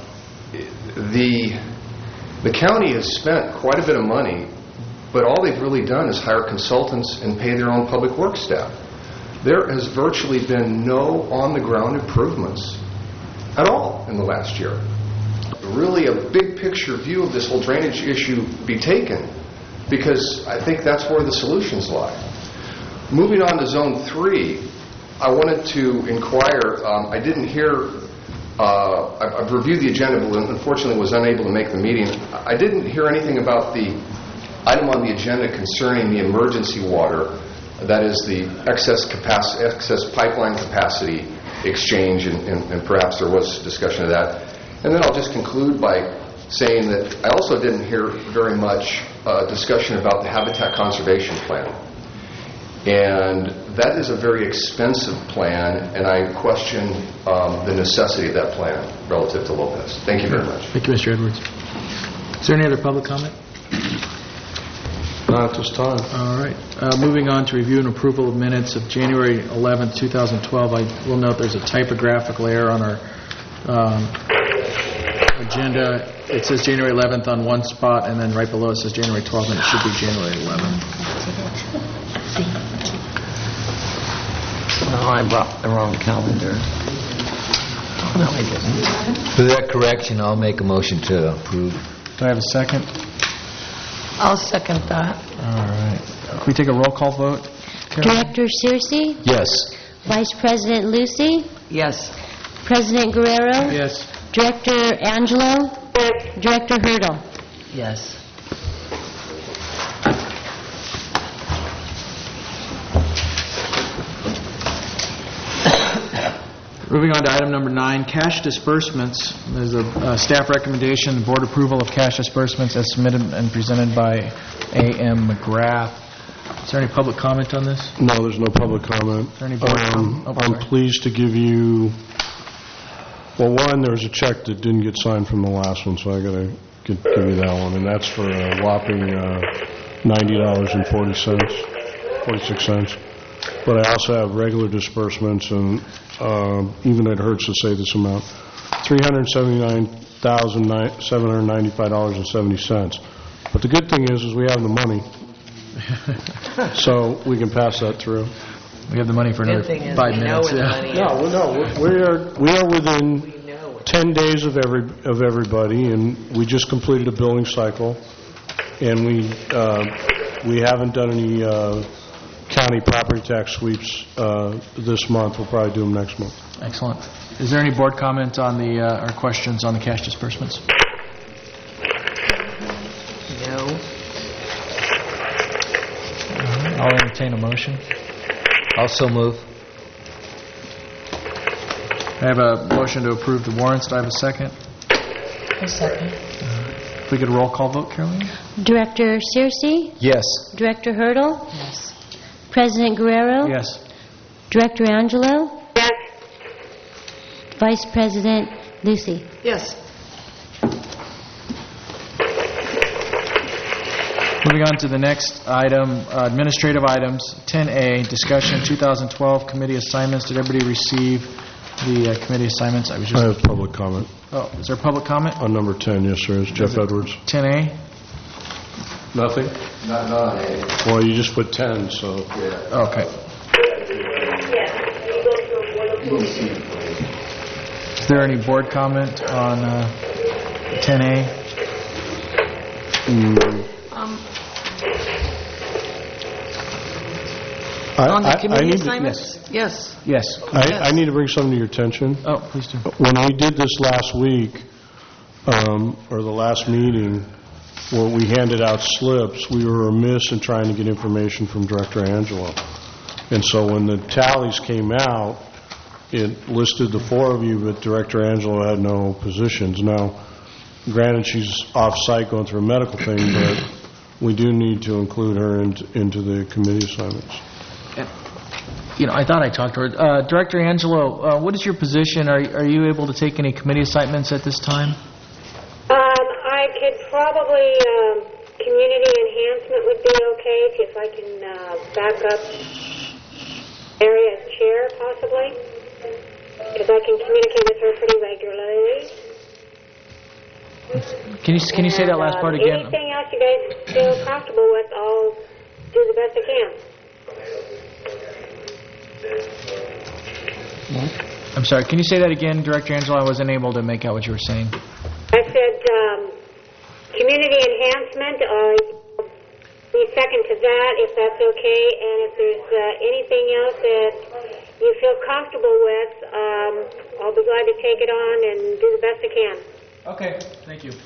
the the county has spent quite a bit of money, but all they've really done is hire consultants and pay their own public works staff. There has virtually been no on-the-ground improvements at all in the last year. Really a big picture view of this whole drainage issue be taken, because I think that's where the solutions lie. Moving on to Zone three, I wanted to inquire, um, I didn't hear, uh, I've, I've reviewed the agenda, but unfortunately was unable to make the meeting. I didn't hear anything about the item on the agenda concerning the emergency water, that is the excess capacity, excess pipeline capacity exchange, and, and, and perhaps there was discussion of that. And then I'll just conclude by saying that I also didn't hear very much uh, discussion about the Habitat Conservation Plan. And that is a very expensive plan, and I question um, the necessity of that plan relative to Lopez. Thank you very much. Thank you, Mister Edwards. Is there any other public comment? Not at this time. All right. Uh, moving on to review and approval of minutes of January eleventh, two thousand twelve. I will note there's a typographical error on our um, agenda. It says January eleventh on one spot, and then right below it says January twelfth, and it should be January eleventh. No, I brought the wrong calendar. No, I didn't. For that correction, I'll make a motion to approve. Do I have a second? I'll second that. All right. Can we take a roll call vote? Carol? Director Searcy? Yes. Vice President Lucy? Yes. President Guerrero? Yes. Director Angelo? Director Hurdle? Yes. Moving on to item number nine, cash disbursements. There's a uh, staff recommendation, board approval of cash disbursements as submitted and presented by A M McGrath. Is there any public comment on this? No, there's no public comment. Is there any board Um, comment? Oh, I'm sorry. pleased to give you, well, one, there was a check that didn't get signed from the last one, so I got to give you that one, and that's for a whopping uh, ninety dollars and forty cents, forty-six cents. But I also have regular disbursements, and uh, even it hurts to say this amount, three hundred seventy-nine thousand seven hundred ninety-five dollars and seventy cents. But the good thing is, is we have the money, so we can pass that through. We have the money for another Good thing is five we know minutes. where the yeah. money No, we- no, we are, we are within ten days of every, of everybody, and we just completed a billing cycle, and we, uh, we haven't done any uh, county property tax sweeps uh, this month. We'll probably do them next month. Excellent. Is there any board comment on the, uh, or questions on the cash disbursements? No. I'll entertain a motion. Also move. I have a motion to approve the warrants. Do I have a second? A second. If we could roll call vote, Caroline? Director Searcy? Yes. Director Hurdle? Yes. President Guerrero? Yes. Director Angelo? Yes. Vice President Lucy? Yes. Moving on to the next item, uh, administrative items, ten A, discussion two thousand twelve committee assignments. Did everybody receive the uh, committee assignments? I was I just. have public comment. Oh, is there public comment? On number ten, yes, there is. Jeff Edwards. ten A? Nothing? Not, not a... Well, you just put ten, so... Okay. Is there any board comment on uh, ten A? Mm, Um, I- On I- the I committee need to- assignments? Yes. Yes. I I need to bring something to your attention. Oh, please do. When we did this last week, um, or the last meeting, where we handed out slips, we were remiss in trying to get information from Director Angelo. And so when the tallies came out, it listed the four of you, but Director Angelo had no positions. Now, granted, she's off-site going through a medical thing, but we do need to include her into into the committee assignments. You know, I thought I talked to her. Uh, Director Angelo, uh, what is your position? Are are you able to take any committee assignments at this time? Um, I could probably, um, community enhancement would be okay if I can uh, back up area as chair, possibly, because I can communicate with her pretty regularly. Can you can you say that last And, part um, again? Anything else you guys feel comfortable with, I'll do the best I can. I'm sorry. Can you say that again, Director Angelo? I wasn't able to make out what you were saying. I said, um, community enhancement, uh, be second to that, if that's okay, and if there's uh, anything else that you feel comfortable with, um, I'll be glad to take it on and do the best I can. Okay. Thank you.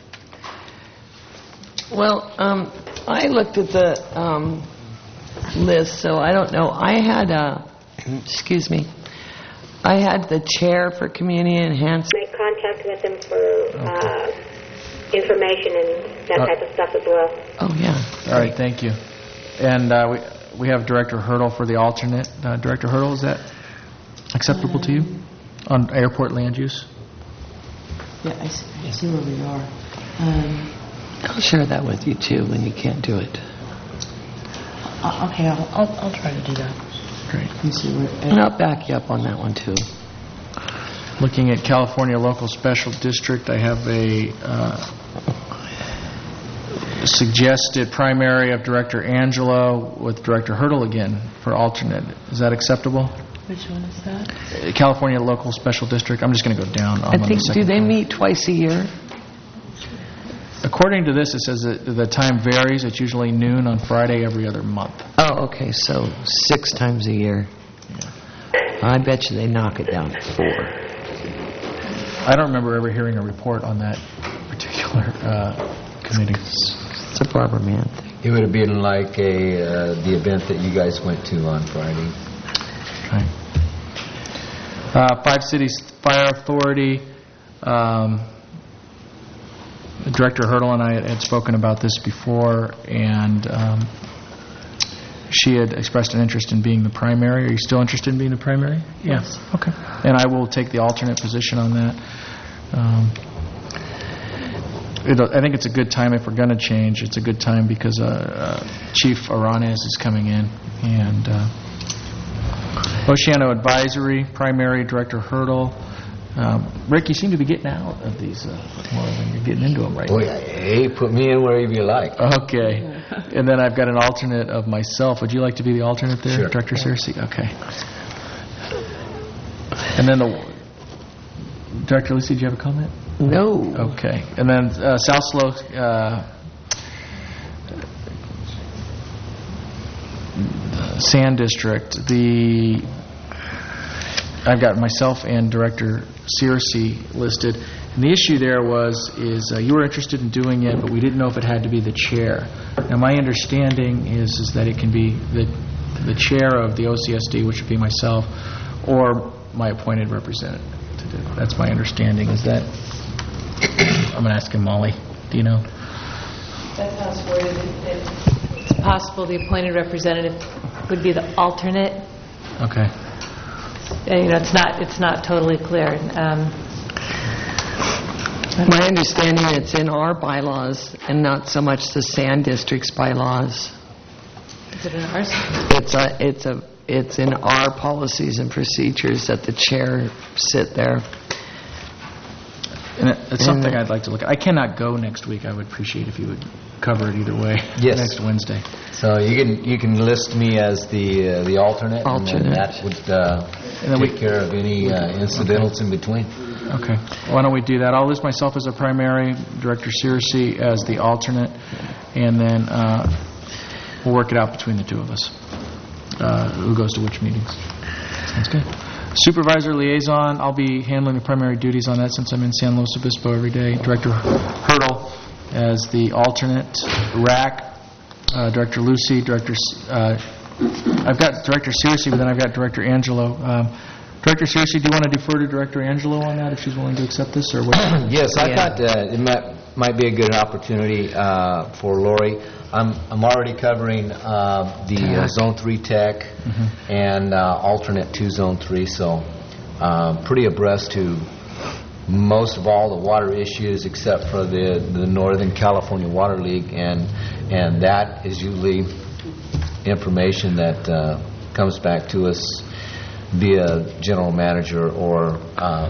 Well, um, I looked at the um, list, so I don't know. I had a, excuse me, I had the chair for community enhancement. Make contact with them for uh, information and that Uh, type of stuff as well. Oh, yeah. All right. Thank you. And uh, we we have Director Hurdle for the alternate. Uh, Director Hurdle, is that acceptable to you on airport land use? Yeah, I see, I see where we are. Um, I'll share that with you, too, when you can't do it. uh, okay, I'll, I'll, I'll try to do that. Great. Let me see where. And I'll back you up on that one, too. Looking at California Local Special District, I have a uh, suggested primary of Director Angelo with Director Hurdle again for alternate. Is that acceptable? Which one is that? Uh, California Local Special District. I'm just going to go down. I think, do they meet twice a year? According to this, it says that the time varies. It's usually noon on Friday every other month. Oh, okay, so six times a year. I bet you they knock it down to four. I don't remember ever hearing a report on that particular uh, committee. It's a Barbara Mann thing. It would have been like a uh, the event that you guys went to on Friday. Okay. Uh, Five Cities Fire Authority. Um, Director Hurdle and I had spoken about this before, and um, she had expressed an interest in being the primary. Are you still interested in being the primary? Yes. Yeah. Okay. And I will take the alternate position on that. Um, it, I think it's a good time if we're going to change. It's a good time because uh, uh, Chief Aranes is coming in, and uh, Oceano Advisory, primary, Director Hurdle. Um, Rick, you seem to be getting out of these uh, more than you're getting into them right Boy, now. hey, put me in wherever you like. Okay. And then I've got an alternate of myself. Would you like to be the alternate there, Sure. Director Searcy? Okay. And then the... Director Lucy, do you have a comment? No. Okay. And then uh, South Slope... Uh, Sand District, the... I've got myself and Director Searcy listed. And the issue there was, is uh, you were interested in doing it, but we didn't know if it had to be the chair. Now, my understanding is is that it can be the the chair of the O C S D, which would be myself, or my appointed representative to do it. That's my understanding. Is that... I'm going to ask him, Molly. Do you know? That's how it's worded. It- It's possible the appointed representative would be the alternate. Okay. Uh, You know, it's not, it's not totally clear. Um, My understanding, it's in our bylaws and not so much the Sand District's bylaws. Is it in ours? It's a, it's a, it's in our policies and procedures that the chair sit there. And it- it's something And- I'd like to look at. I cannot go next week. I would appreciate if you would cover it either way. Yes. Next Wednesday. So you can you can list me as the uh, the alternate, Alternate. and then that would uh, And then we- take care of any uh, incidentals in between. Okay. Why don't we do that? I'll list myself as a primary, Director Searcy as the alternate, and then uh, we'll work it out between the two of us. uh, who goes to which meetings. Sounds good. Supervisor liaison, I'll be handling the primary duties on that since I'm in San Luis Obispo every day. Director Hurdle as the alternate. R A C, uh, Director Lucy, Director, uh, I've got Director Searcy, but then I've got Director Angelo. Um, Director Searcy, do you want to defer to Director Angelo on that if she's willing to accept this? Or what? Yes, I Yeah. thought uh, it might, might be a good opportunity uh, for Lori. I'm, I'm already covering uh, the uh, Zone three Tech Mm-hmm. and uh, alternate to Zone three, so uh, pretty abreast to most of all the water issues except for the, the Northern California Water League, and, and that is usually information that uh, comes back to us via general manager or uh,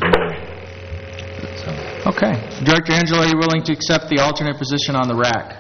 so. Okay. Director Angelo, are you willing to accept the alternate position on the R A C?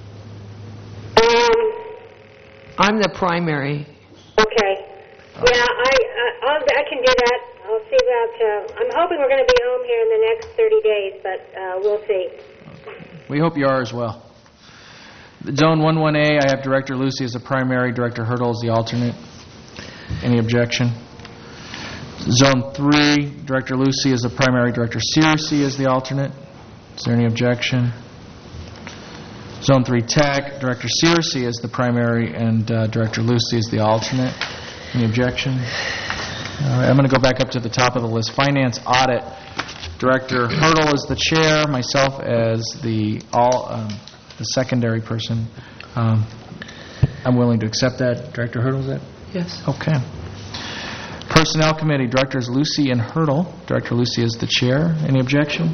Um, I'm the primary. okay. Yeah, I, uh, I'll, I can do that. I'll see about, uh, I'm hoping we're going to be home here in the next thirty days, but uh, we'll see. We hope you are as well. Zone one one A, I have Director Lucy as the primary, Director Hurdle as the alternate. Any objection? Zone three, Director Lucy is the primary, Director Searcy is the alternate. Is there any objection? Zone three Tech, Director Searcy is the primary, and uh, Director Lucy is the alternate. Any objection? All right, I'm going to go back up to the top of the list. Finance Audit, Director Hurdle is the chair, myself as the all um, the secondary person. Um, I'm willing to accept that. Director Hurdle, is that? Yes. Okay. Personnel Committee, Directors Lucy and Hurdle. Director Lucy is the chair. Any objection?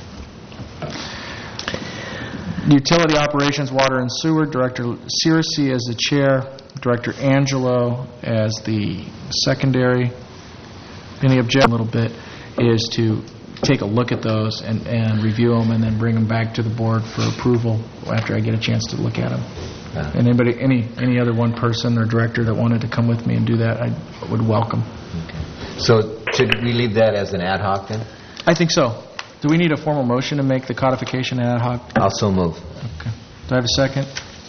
Utility Operations, Water and Sewer, Director Searcy as the chair. Director Angelo as the secondary. Any objection a little bit is to take a look at those and, and review them and then bring them back to the board for approval after I get a chance to look at them. Yeah. And anybody, any any other one person or director that wanted to come with me and do that, I would welcome. Okay. So should we leave that as an ad hoc then? I think so. Do we need a formal motion to make the codification ad hoc? Also move. Okay. Do I have a second?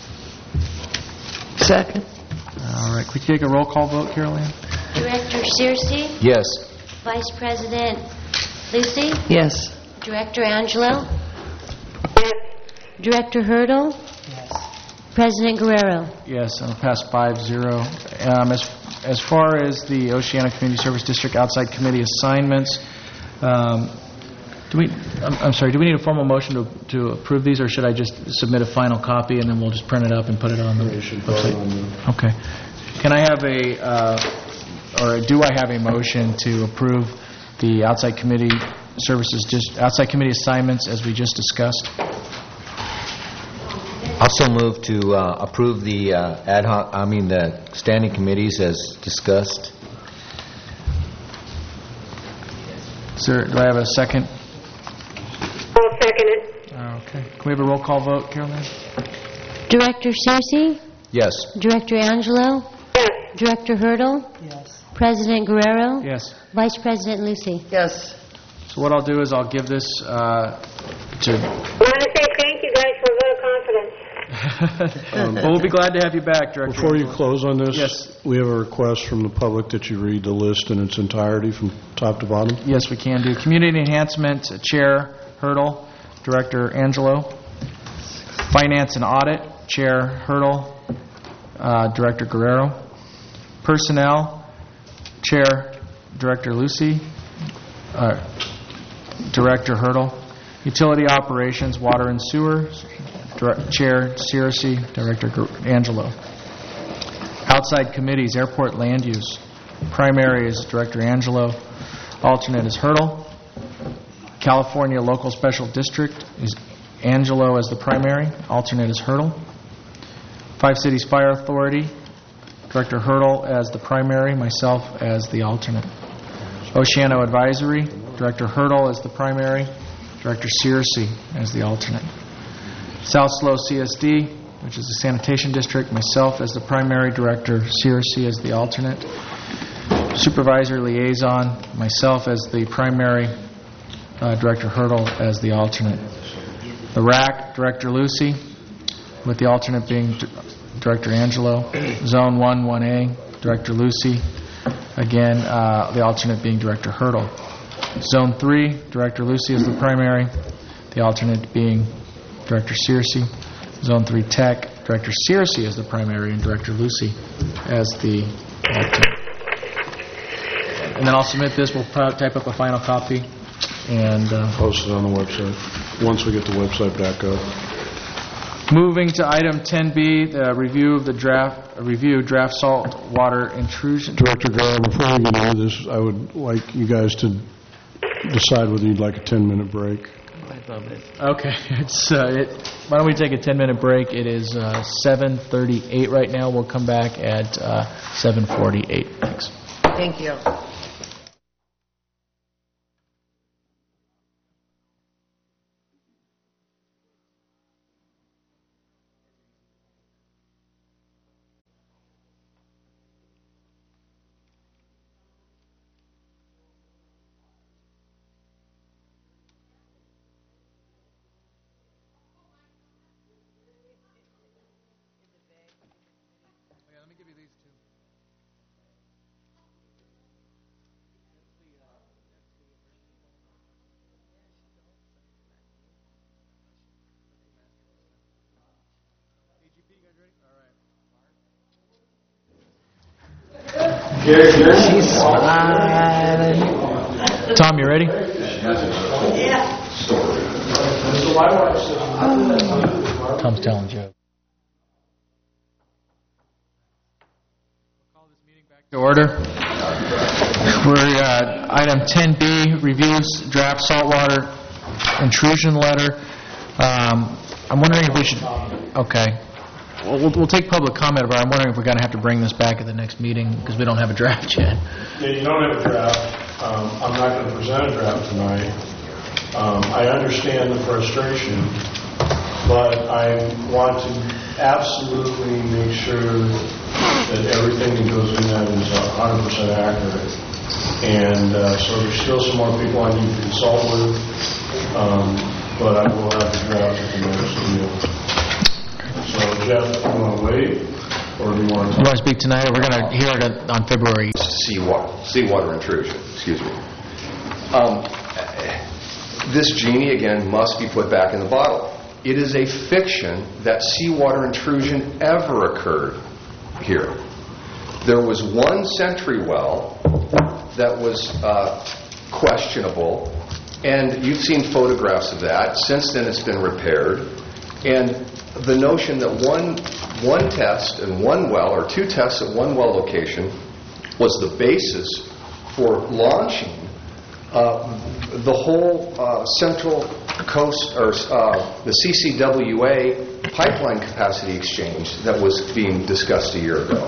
Second. All right. Could you take a roll call vote, Carol Ann? Director Searcy, Yes. Vice President Lucy, Yes. Director Angelo, Yes. Director Hurdle, President Guerrero. Yes, and I'll pass five zero. Um, as, as far as the Oceana Community Service District outside committee assignments, um, do we, I'm, I'm sorry, do we need a formal motion to, to approve these, or should I just submit a final copy and then we'll just print it up and put it on the website? Okay. Can I have a, uh, or do I have a motion to approve the outside committee services, just outside committee assignments as we just discussed? Also move to uh, approve the uh, ad hoc, I mean the standing committees as discussed. Sir, do I have a second? I'll second it. Okay. Can we have a roll call vote, Carolyn? Director Searcy, Yes. Director Angelo, Yes. Director Hurdle, Yes. President Guerrero, Yes. Vice President Lucy. Yes. So what I'll do is I'll give this uh, to... I want to say thank you guys for a vote of confidence. um, well, we'll be glad to have you back, Director. Before you close on this, Yes. we have a request from the public that you read the list in its entirety from top to bottom. Yes, we can do. Community Enhancement, Chair Hurdle, Director Angelo. Finance and Audit, Chair Hurdle, uh, Director Guerrero. Personnel, Chair Director Lucy, uh, Director Hurdle. Utility Operations, Water and Sewer, Dire- Chair Searcy, Director Gu- Angelo. Outside Committees, Airport Land Use. Primary is Director Angelo. Alternate is Hurdle. California Local Special District is Angelo as the primary. Alternate is Hurdle. Five Cities Fire Authority, Director Hurdle as the primary, myself as the alternate. Oceano Advisory, Director Hurdle as the primary, Director Searcy as the alternate. South Slow C S D, which is the sanitation district, myself as the primary, Director Searcy as the alternate. Supervisor Liaison, myself as the primary, uh, Director Hurdle as the alternate. The R A C, Director Lucy, with the alternate being D- Director Angelo. Zone one, one A, Director Lucy. Again, uh, the alternate being Director Hurdle. Zone three, Director Lucy is the primary, the alternate being Director Searcy. Zone three Tech, Director Searcy is the primary and Director Lucy as the alternate. And then I'll submit this, we'll pro- type up a final copy and uh, Post it on the website, once we get the website back up. moving to item ten B, the review of the draft, uh, review draft salt water intrusion. Director Garrett, before we get into this, I would like you guys to decide whether you'd like a ten-minute break. Okay, it's, uh, it, why don't we take a ten-minute break? It is uh, seven thirty-eight right now. We'll come back at uh, seven forty-eight. Thanks. Thank you. She's smiling. Tom, you ready? Tom's telling jokes. Call this meeting back to order. We're uh, item ten B, reviews draft saltwater intrusion letter. Um, I'm wondering if we should. Okay. Well, we'll, we'll take public comment, but I'm wondering if we're going to have to bring this back at the next meeting because we don't have a draft yet. Yeah, you don't have a draft. Um, I'm not going to present a draft tonight. Um, I understand the frustration, but I want to absolutely make sure that everything that goes in that is one hundred percent accurate. And uh, so there's still some more people I need to consult with, um, but I will have the draft at the next meeting. So, Jeff, do you want to wait, or do you want to... You want to speak tonight, or we're going to hear it on February... Seawater, seawater intrusion, excuse me. Um, this genie, again, must be put back in the bottle. It is a fiction that seawater intrusion ever occurred here. There was one Sentry well that was uh, questionable, and you've seen photographs of that. Since then, it's been repaired. And the notion that one one test and one well, or two tests at one well location, was the basis for launching uh, the whole uh, Central Coast, or uh, the C C W A pipeline capacity exchange that was being discussed a year ago.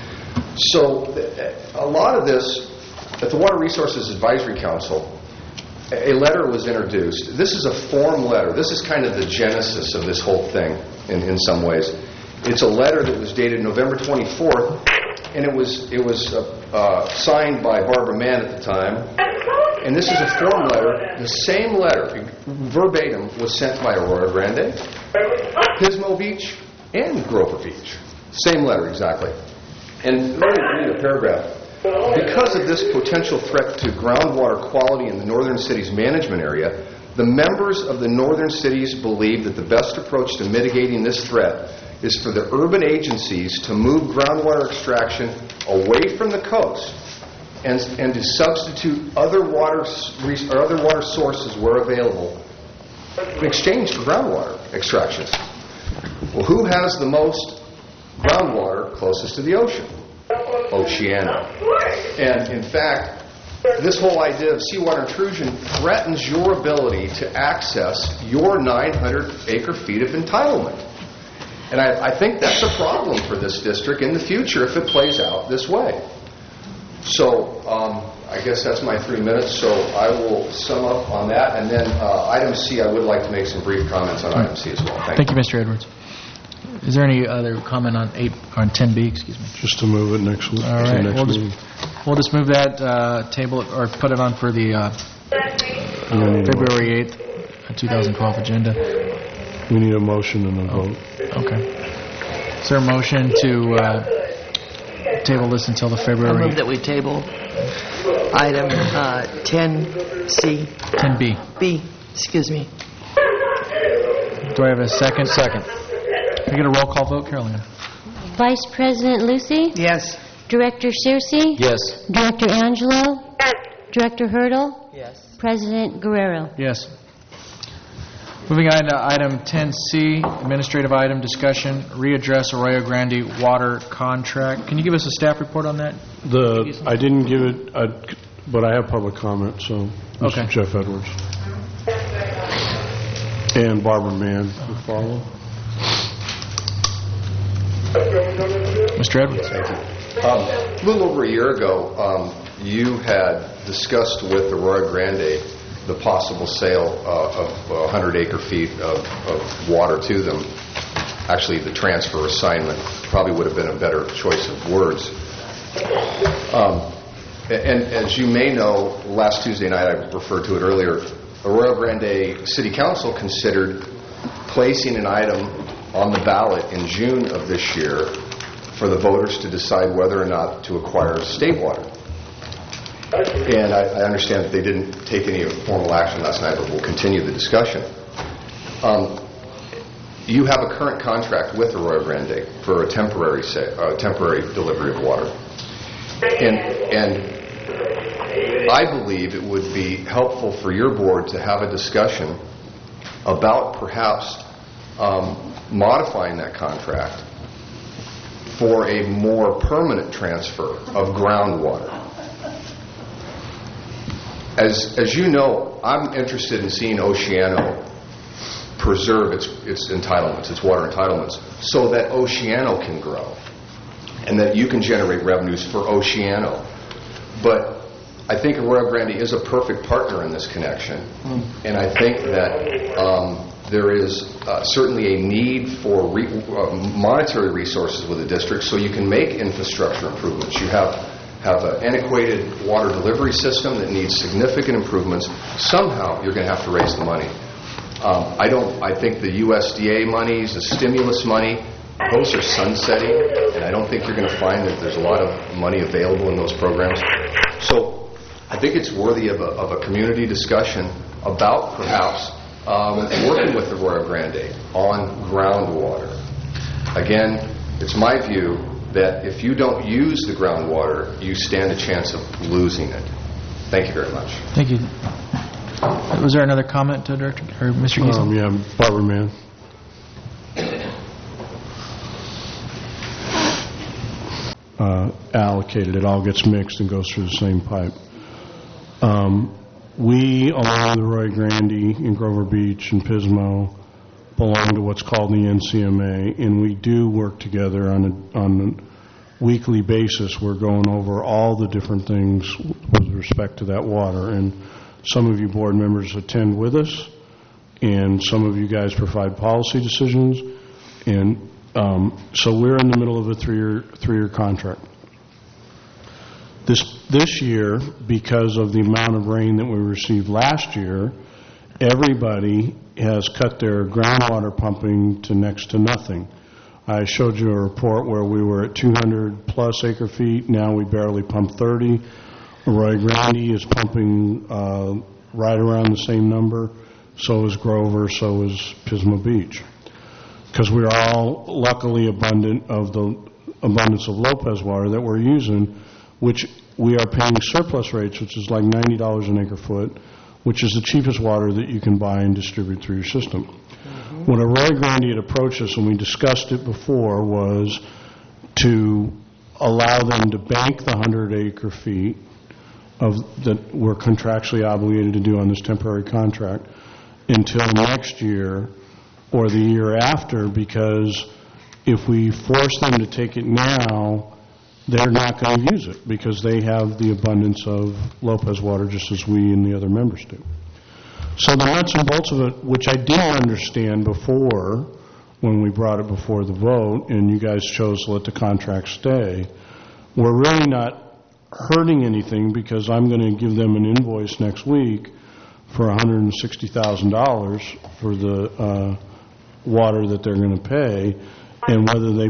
So a lot of this, at the Water Resources Advisory Council, a letter was introduced. This is a form letter. This is kind of the genesis of this whole thing in, in some ways. It's a letter that was dated November twenty-fourth, and it was it was uh, uh, signed by Barbara Mann at the time. And this is a form letter. The same letter, verbatim, was sent by Aurora Grande, Pismo Beach, and Grover Beach. Same letter, exactly. And let me read a paragraph. Because of this potential threat to groundwater quality in the Northern Cities management area, the members of the Northern Cities believe that the best approach to mitigating this threat is for the urban agencies to move groundwater extraction away from the coast and, and to substitute other water, or other water sources where available in exchange for groundwater extraction. Well, who has the most groundwater closest to the ocean? Oceana. And in fact, this whole idea of seawater intrusion threatens your ability to access your nine hundred acre feet of entitlement. And I, I think that's a problem for this district in the future if it plays out this way. So um, I guess that's my three minutes, so I will sum up on that. And then uh, item C, I would like to make some brief comments on item C as well. Thank, Thank you, Mister Edwards. Is there any other comment on eight on ten B? Excuse me. Just to move it next week. All right, next we'll meeting. just, we'll just move that uh, table it, or put it on for the uh, February eighth, twenty twelve agenda. We need a motion and a vote. Okay. Is there a motion to uh, table this until the I February move that we table item uh, ten C, ten B. B, excuse me. Do I have a second? Second. Can I get a roll call vote, Carolina? Vice President Lucy? Yes. Director Searcy? Yes. Director Angelo? Yes. Director Hurdle? Yes. President Guerrero? Yes. Moving on to item ten C, administrative item discussion, readdress Arroyo Grande water contract. Can you give us a staff report on that? The, I didn't give it, uh, but I have public comment, so Mister Okay. Jeff Edwards. And Barbara Mann will follow. Mister Edwards. Thank you. Um, a little over a year ago, um, you had discussed with Arroyo Grande the possible sale uh, of one hundred acre feet of, of water to them. Actually, the transfer assignment probably would have been a better choice of words. Um, and as you may know, last Tuesday night, I referred to it earlier, Arroyo Grande City Council considered placing an item on the ballot in June of this year for the voters to decide whether or not to acquire state water. And I, I understand that they didn't take any formal action last night, but we'll continue the discussion. Um, you have a current contract with Arroyo Grande for a temporary sa- uh, temporary delivery of water. And, and I believe it would be helpful for your board to have a discussion about perhaps um, modifying that contract for a more permanent transfer of groundwater. As, as you know, I'm interested in seeing Oceano preserve its, its entitlements, its water entitlements, so that Oceano can grow and that you can generate revenues for Oceano. But I think Arroyo Grande is a perfect partner in this connection, and I think that um, there is uh, certainly a need for re- uh, monetary resources with the district so you can make infrastructure improvements. You have have an antiquated water delivery system that needs significant improvements. Somehow you're going to have to raise the money. Um, I don't. I think the U S D A monies, the stimulus money, those are sunsetting, and I don't think you're going to find that there's a lot of money available in those programs. So I think it's worthy of a, of a community discussion about perhaps um, working with the Arroyo Grande on groundwater. Again, it's my view that if you don't use the groundwater, you stand a chance of losing it. Thank you very much. Thank you. Was there another comment, uh, Director or Mister Giesel? Um, yeah, Barbara Mann. Uh, allocated. It all gets mixed and goes through the same pipe. Um, we, along with Arroyo Grande and Grover Beach and Pismo, belong to what's called the N C M A, and we do work together on a, on a weekly basis. We're going over all the different things with respect to that water, and some of you board members attend with us, and some of you guys provide policy decisions, and um, so we're in the middle of a three-year three-year contract. This this year, because of the amount of rain that we received last year, everybody has cut their groundwater pumping to next to nothing. I showed you a report where we were at two hundred plus acre feet. Now we barely pump thirty. Arroyo Grande is pumping uh, right around the same number. So is Grover, so is Pismo Beach. Because we're all luckily abundant of the abundance of Lopez water that we're using, which we are paying surplus rates, which is like ninety dollars an acre foot, which is the cheapest water that you can buy and distribute through your system. Mm-hmm. When Arroyo Grande had approached us, and we discussed it before, was to allow them to bank the one hundred acre feet of that we're contractually obligated to do on this temporary contract until next year or the year after, because if we force them to take it now, they're not going to use it because they have the abundance of Lopez water just as we and the other members do. So the nuts and bolts of it, which I didn't understand before when we brought it before the vote and you guys chose to let the contract stay, we're really not hurting anything because I'm going to give them an invoice next week for one hundred sixty thousand dollars for the uh, water that they're going to pay, and whether they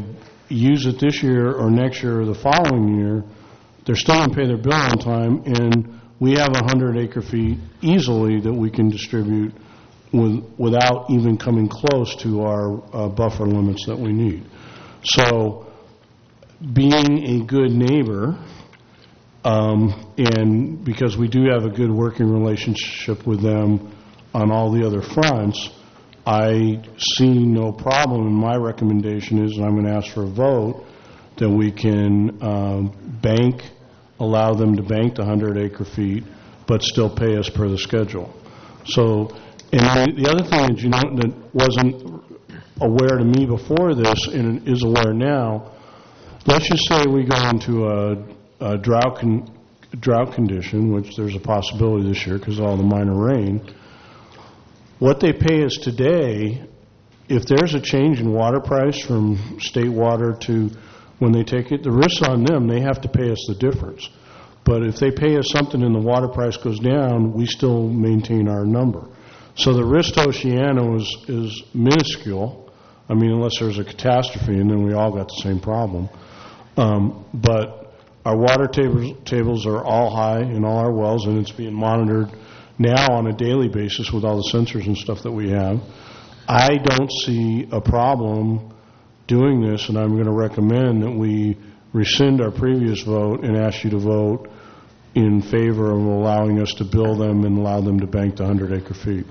use it this year or next year or the following year, they're still going to pay their bill on time, and we have one hundred acre feet easily that we can distribute with, without even coming close to our uh, buffer limits that we need. So being a good neighbor, um, and because we do have a good working relationship with them on all the other fronts, I see no problem, and my recommendation is, and I'm going to ask for a vote, that we can um, bank, allow them to bank the one hundred acre feet, but still pay us per the schedule. So, and the, the other thing that you know that wasn't aware to me before this and is aware now, let's just say we go into a, a drought con, drought condition, which there's a possibility this year because of all the minor rain. What they pay us today, if there's a change in water price from state water to when they take it, the risk's on them. They have to pay us the difference. But if they pay us something and the water price goes down, we still maintain our number. So the risk to Oceano is, is minuscule. I mean, unless there's a catastrophe, and then we all got the same problem. Um, but our water tables, tables are all high in all our wells, and it's being monitored now on a daily basis with all the sensors and stuff that we have. I don't see a problem doing this, and I'm going to recommend that we rescind our previous vote and ask you to vote in favor of allowing us to bill them and allow them to bank the one hundred acre feet.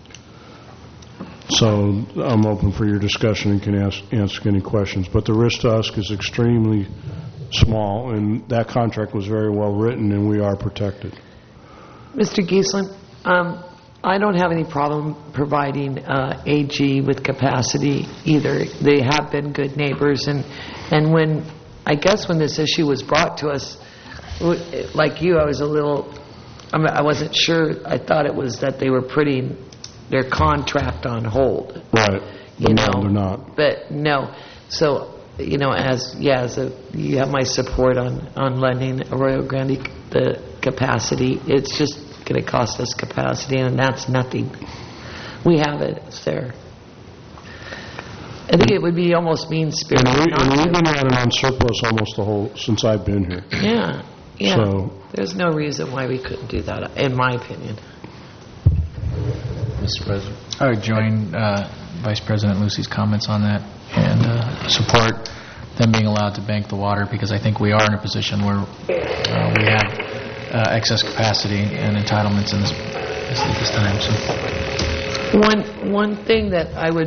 So I'm open for your discussion and can ask, ask any questions. But the risk to us is extremely small, and that contract was very well written, and we are protected. Mister Giesland, um, I don't have any problem providing uh, A G with capacity either. They have been good neighbors, and and when, I guess when this issue was brought to us, like you, I was a little, I mean, I wasn't sure. I thought it was that they were putting their contract on hold. Right. You But know, no, they're not. But no. So, you know, as, yeah, as a, you have my support on, on lending Arroyo Grande the capacity. It's just going to cost us capacity, and that's nothing. We have it. It's there. I think it would be almost mean-spirited And, we, not and we've to. been running on surplus almost the whole, since I've been here. Yeah, yeah. So- There's no reason why we couldn't do that, in my opinion. Mister President. I would join uh, Vice President Lucy's comments on that and uh, support them being allowed to bank the water, because I think we are in a position where uh, we have uh, excess capacity and entitlements in this, this, at this time. So, One one thing that I would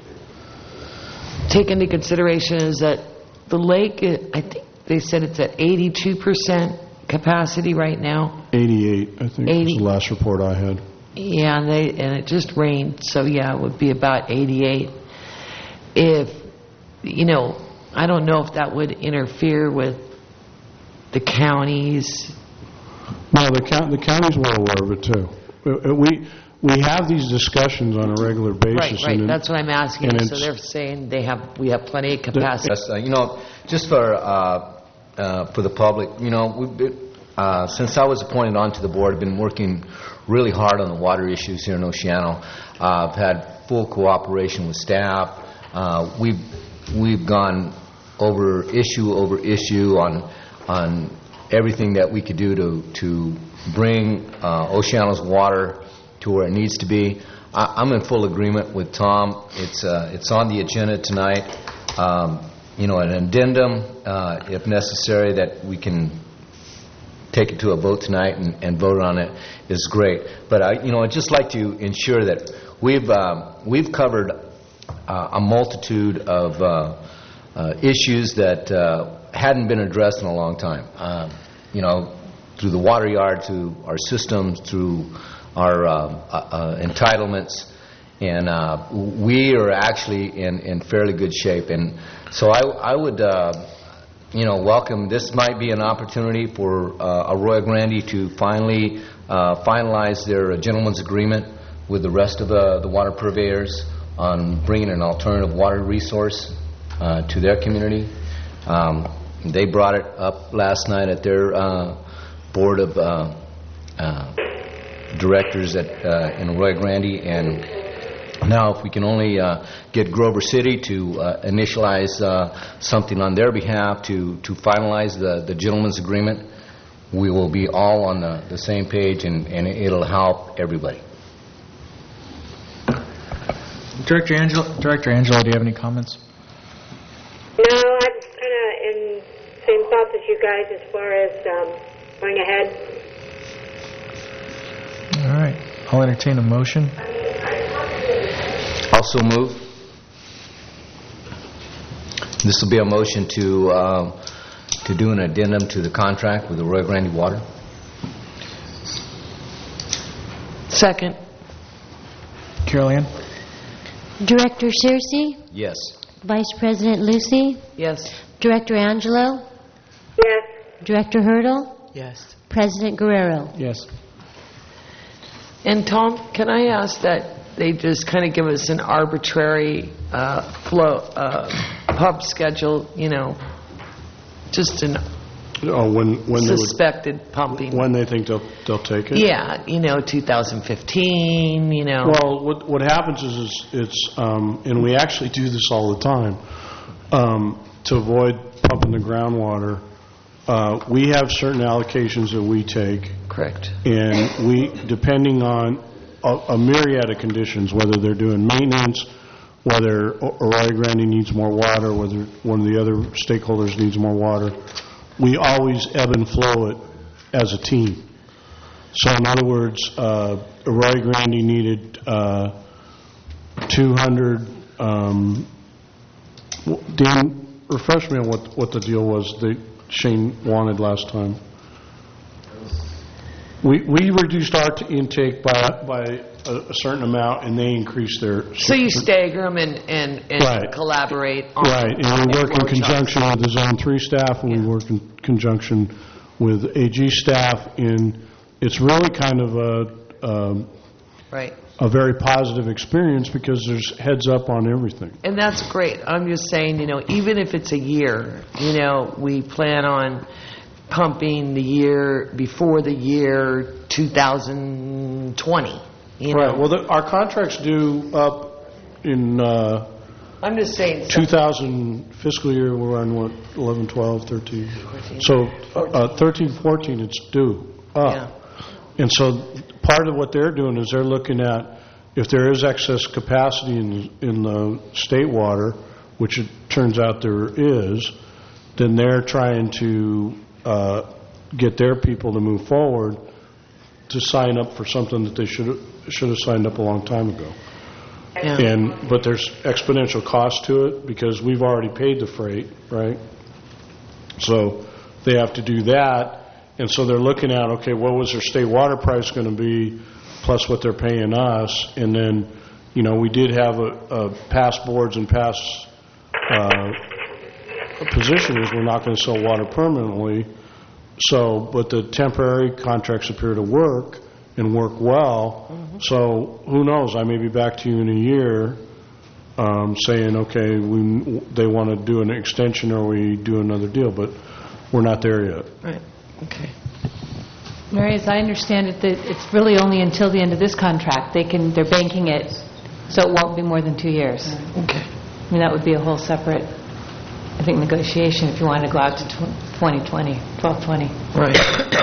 take into consideration is that the lake, i- I think they said it's at eighty-two percent capacity right now. eighty-eight, I think, was eighty. the last report I had. Yeah, and they and it just rained, so yeah, it would be about eighty-eight. If, you know, I don't know if that would interfere with the counties. No, the count, the county's well aware of it, too. Uh, uh, We, we have these discussions on a regular basis. Right, right, and it- that's what I'm asking. and So it's- they're saying they have, we have plenty of capacity. Yes, uh, you know, just for uh, uh, for the public, you know, we've been, uh, since I was appointed onto the board, I've been working really hard on the water issues here in Oceano. Uh, I've had full cooperation with staff. Uh, we've we've gone over issue over issue on on everything that we could do to to bring uh, Oceano's water to where it needs to be. I, I'm in full agreement with Tom. It's uh, it's on the agenda tonight. Um, you know, an addendum, uh, if necessary, that we can take it to a vote tonight and, and vote on it is great. But I, you know, I'd just like to ensure that we've um, we've covered uh, a multitude of uh, uh, issues that uh, hadn't been addressed in a long time. Uh, you know, through the water yard, through our systems, through our uh, uh, uh, entitlements, and uh, we are actually in, in fairly good shape. And so I, I would. Uh, You know, welcome. This might be an opportunity for uh, Arroyo Grande to finally uh, finalize their gentleman's agreement with the rest of the, the water purveyors on bringing an alternative water resource uh, to their community. Um, they brought it up last night at their uh, board of uh, uh, directors at uh, in Arroyo Grande, and Now, if we can only uh, get Grover City to uh, initialize uh, something on their behalf to, to finalize the, the gentleman's agreement, we will be all on the, the same page, and, and it'll help everybody. Director Angelo, Director Angelo, do you have any comments? No, I'm kind of in same thoughts as you guys as far as um, going ahead. All right. I'll entertain a motion. Also move. This will be a motion to um, to do an addendum to the contract with the Rio Grande Water. Second. Carol Ann? Director Searcy, Yes. Vice President Lucy, Yes. Director Angelo, Yes. Director Hurdle, Yes. President Guerrero. Yes. And Tom, can I ask that they just kind of give us an arbitrary uh, flow, uh, pub schedule, you know, just an Oh, when, when they would, suspected pumping? when they think they'll, they'll take it? Yeah, you know, two thousand fifteen, you know. Well, what, what happens is, is it's, um, and we actually do this all the time, um, to avoid pumping the groundwater, uh, we have certain allocations that we take. Correct. And we, depending on a, a myriad of conditions, whether they're doing maintenance, whether O- Arroyo Grande needs more water, whether one of the other stakeholders needs more water, we always ebb and flow it as a team. So in other words, uh, Arroyo Grande needed uh, two hundred, um, w- Dan, refresh me on what, what the deal was that Shane wanted last time. We, we reduced our t- intake by, by a, a certain amount, and they increased their... So you stagger them and, and, and Right. collaborate on... Right, and we work in flow charts. conjunction with the Zone three staff, and we work in conjunction with A G staff, and it's really kind of a, um, Right. a very positive experience because there's heads up on everything. And that's great. I'm just saying, you know, even if it's a year, you know, we plan on pumping the year before the year two thousand twenty, you know. Right, well, the- our contracts due up in uh, I'm just saying. two thousand fiscal year, we're on what, eleven, twelve, thirteen? So uh, thirteen, fourteen, it's due up. And so part of what they're doing is they're looking at if there is excess capacity in, in the state water, which it turns out there is, then they're trying to uh, get their people to move forward to sign up for something that they should have, should have signed up a long time ago. Yeah. And, but there's exponential cost to it because we've already paid the freight, right? So they have to do that. And so they're looking at, okay, what was their state water price going to be plus what they're paying us? And then, you know, we did have a, a past boards and past uh, position is we're not going to sell water permanently. So, but the temporary contracts appear to work and work well. Mm-hmm. So who knows? I may be back to you in a year um, saying, okay, we they want to do an extension or we do another deal, but we're not there yet. Right. Okay. Mary, as I understand it, that it's really only until the end of this contract. They can, they're banking it, so it won't be more than two years. Okay. I mean, that would be a whole separate, I think, negotiation if you wanted to go out to twenty twenty, twelve twenty. Right.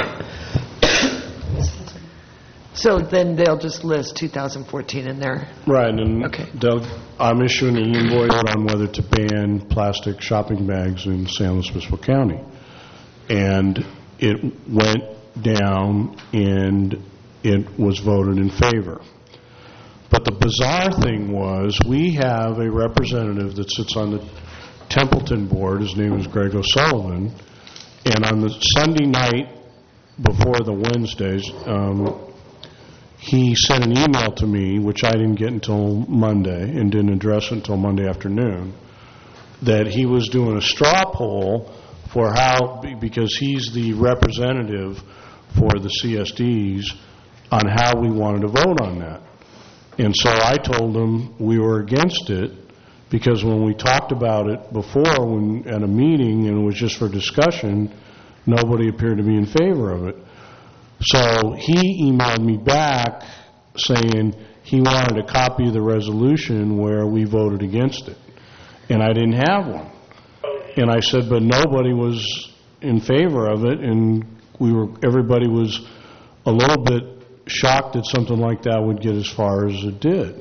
So then they'll just list two thousand fourteen in there. Right, and Okay. they'll- I'm issuing an invoice on whether to ban plastic shopping bags in San Luis Obispo County. And it went down and it was voted in favor. But the bizarre thing was, we have a representative that sits on the Templeton board, his name is Greg O'Sullivan, and on the Sunday night before the Wednesdays, um, he sent an email to me, which I didn't get until Monday, and didn't address it until Monday afternoon, that he was doing a straw poll for how, because he's the representative for the C S Ds, on how we wanted to vote on that. And so I told him we were against it, because when we talked about it before when at a meeting and it was just for discussion, nobody appeared to be in favor of it. So he emailed me back saying he wanted a copy of the resolution where we voted against it. And I didn't have one. And I said, but nobody was in favor of it, and we were, everybody was a little bit shocked that something like that would get as far as it did.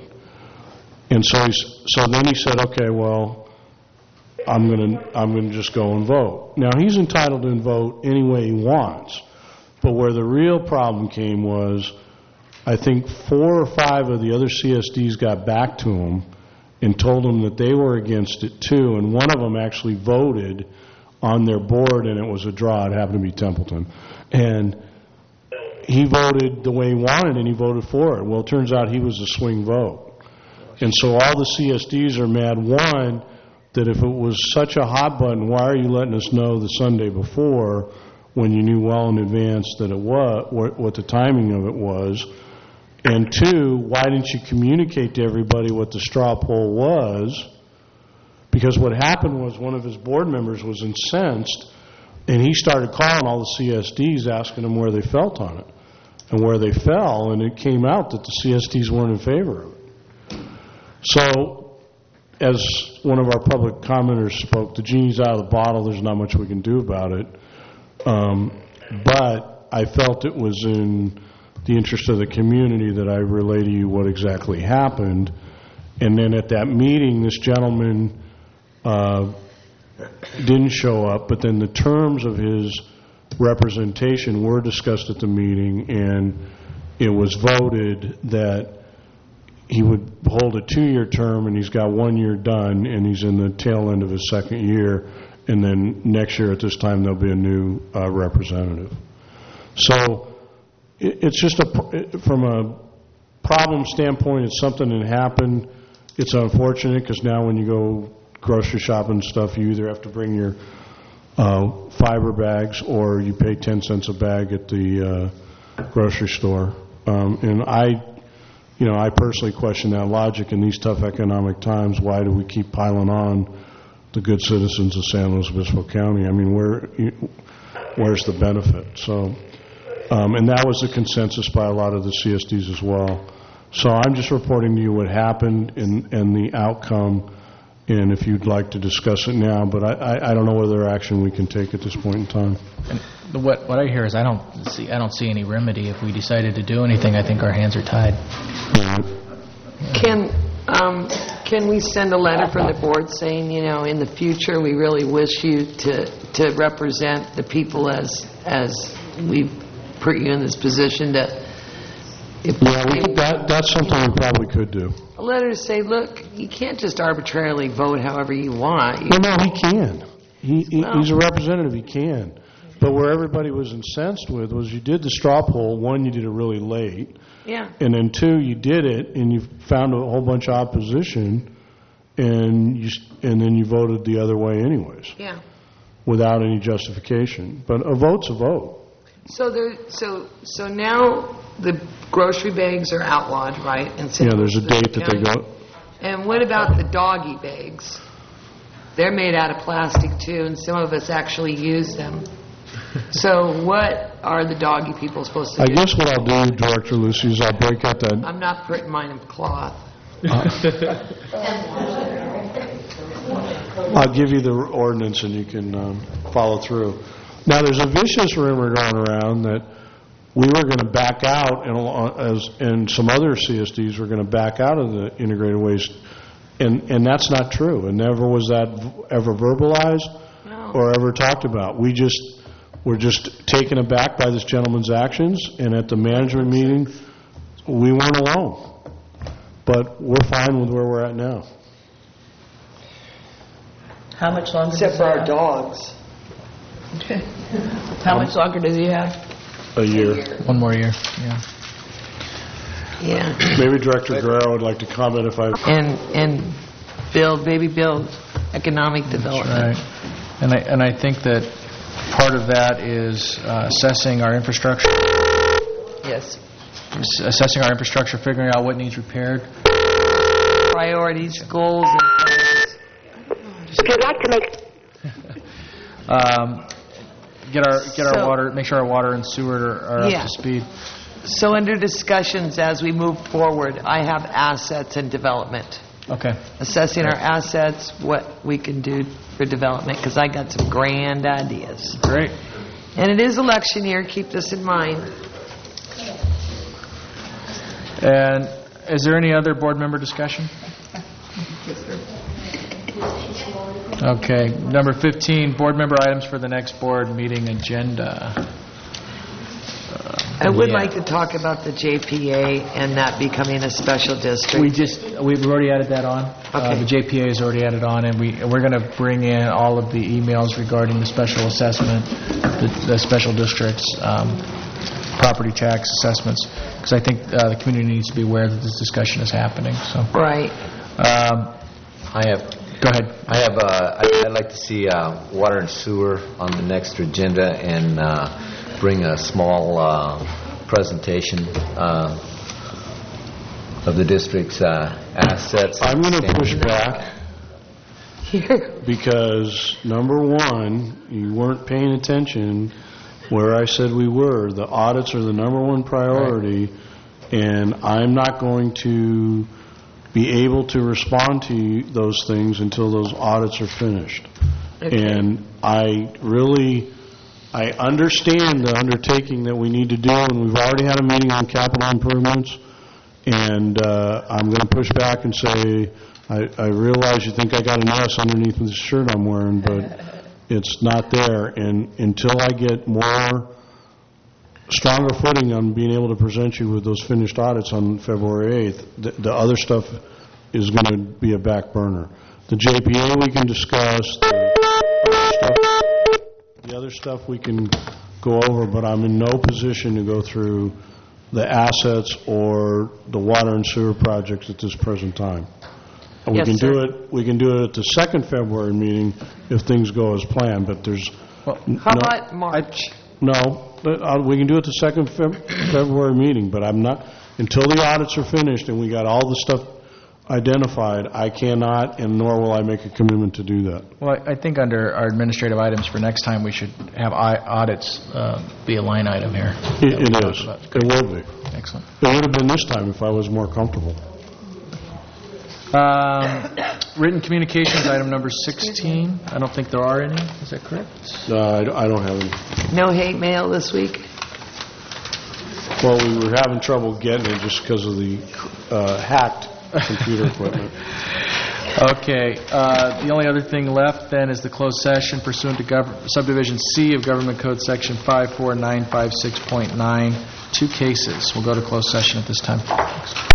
And so he, so then he said, okay, well, I'm going to I'm going to just go and vote. Now, he's entitled to vote any way he wants, but where the real problem came was, I think four or five of the other C S Ds got back to him and told him that they were against it too, and one of them actually voted on their board, and it was a draw. It happened to be Templeton. And he voted the way he wanted, and he voted for it. Well, it turns out he was a swing vote. And so all the C S Ds are mad, one, that if it was such a hot button, why are you letting us know the Sunday before when you knew well in advance that it was, what, what the timing of it was? And two, why didn't you communicate to everybody what the straw poll was? Because what happened was one of his board members was incensed, and he started calling all the C S Ds, asking them where they felt on it and where they fell, and it came out that the C S Ds weren't in favor of it. So, as one of our public commenters spoke, the genie's out of the bottle. There's not much we can do about it. Um, but I felt it was in the interest of the community that I relay to you what exactly happened. And then at that meeting, this gentleman uh, didn't show up, but then the terms of his representation were discussed at the meeting, and it was voted that he would hold a two-year term, and he's got one year done, and he's in the tail end of his second year, and then next year at this time there'll be a new uh, representative. So it's just a, from a problem standpoint, it's something that happened. It's unfortunate because now when you go grocery shopping and stuff, you either have to bring your uh, fiber bags or you pay ten cents a bag at the uh, grocery store. Um, and I, you know, I personally question that logic in these tough economic times. Why do we keep piling on the good citizens of San Luis Obispo County? I mean, where, where's the benefit? So. Um, and that was the consensus by a lot of the C S Ds as well. So I'm just reporting to you what happened and, and the outcome, and if you'd like to discuss it now, but I, I, I don't know whether action we can take at this point in time. And what what I hear is I don't see I don't see any remedy if we decided to do anything. I think our hands are tied. Can um, can we send a letter from the board saying, you know, in the future we really wish you to to represent the people as as we've put you in this position to... If yeah, we, that, that's something we probably could do. A letter to say, look, you can't just arbitrarily vote however you want. You well, no, he can. He, he, well, he's a representative. He can. But where everybody was incensed with was you did the straw poll. One, you did it really late. Yeah. And then two, you did it, and you found a whole bunch of opposition, and you and then you voted the other way anyways. Yeah. Without any justification. But a vote's a vote. So there, so so now the grocery bags are outlawed, right? And yeah, there's a date that they go. And what about the doggy bags? They're made out of plastic too, and some of us actually use them. So what are the doggy people supposed to I do? I guess what I'll do, Director Lucy, is I'll break out that. I'm not putting mine in cloth. Uh, I'll give you the ordinance, and you can um, follow through. Now, there's a vicious rumor going around that we were going to back out, and, as, and some other C S Ds were going to back out of the integrated waste, and, and that's not true. And never was that ever verbalized no. or ever talked about. We just were just taken aback by this gentleman's actions, and at the management meeting, we weren't alone. But we're fine with where we're at now. How much longer? Except for our dogs. How much longer does he have? A year. A year. One more year, yeah. Yeah. Maybe Director Guerrero would like to comment if I... And and build, baby build, economic development. Right. And I, and I think that part of that is uh, assessing our infrastructure. Yes. Assessing our infrastructure, figuring out what needs repaired. Priorities, goals, and plans. Would you like to make... Um, get our get So, our water, make sure our water and sewer are, are yeah. up to speed. So under discussions as we move forward, I have assets and development. Okay. Assessing our assets, what we can do for development, because I got some grand ideas. Great. And it is election year, keep this in mind. And is there any other board member discussion? Okay. Number fifteen, board member items for the next board meeting agenda. I would Yeah. like to talk about the J P A and that becoming a special district. We just, we've already added that on. Uh, Okay. The J P A is already added on, and we, we're going to bring in all of the emails regarding the special assessment, the, the special districts, um, property tax assessments, because I think uh, the community needs to be aware that this discussion is happening, so. Right. Um, I have... Go ahead. I have, uh, I- I'd like to see uh, water and sewer on the next agenda and uh, bring a small uh, presentation uh, of the district's uh, assets. I'm going to push back because, number one, you weren't paying attention where I said we were. The audits are the number one priority, and I'm not going to be able to respond to you- those things until those audits are finished. And I really, I understand the undertaking that we need to do, and we've already had a meeting on capital improvements, and uh, I'm going to push back and say, I, I realize you think I got an S underneath this shirt I'm wearing, but it's not there. And until I get more stronger footing on being able to present you with those finished audits on February eighth, the, the other stuff is going to be a back burner. The J P A we can discuss, the other stuff, the other stuff we can go over, but I'm in no position to go through the assets or the water and sewer projects at this present time. And we Yes, can sir. do it, we can do it at the second February meeting if things go as planned, but there's... n- How no- about March? No, but, uh, we can do it the second Feb- February meeting, but I'm not, until the audits are finished and we got all the stuff identified, I cannot, and nor will I make a commitment to do that. Well, I I think under our administrative items for next time, we should have I- audits uh, be a line item here. It it is. It will be. Excellent. It would have been this time if I was more comfortable. Um, Written communications, item number sixteen. I don't think there are any. Is that correct? Uh, I d- I don't have any. No hate mail this week? Well, we were having trouble getting it just because of the uh, hacked computer equipment. Okay. uh, The only other thing left then is the closed session pursuant to gov- subdivision C of Government Code Section five four nine five six point nine, two cases. We'll go to closed session at this time.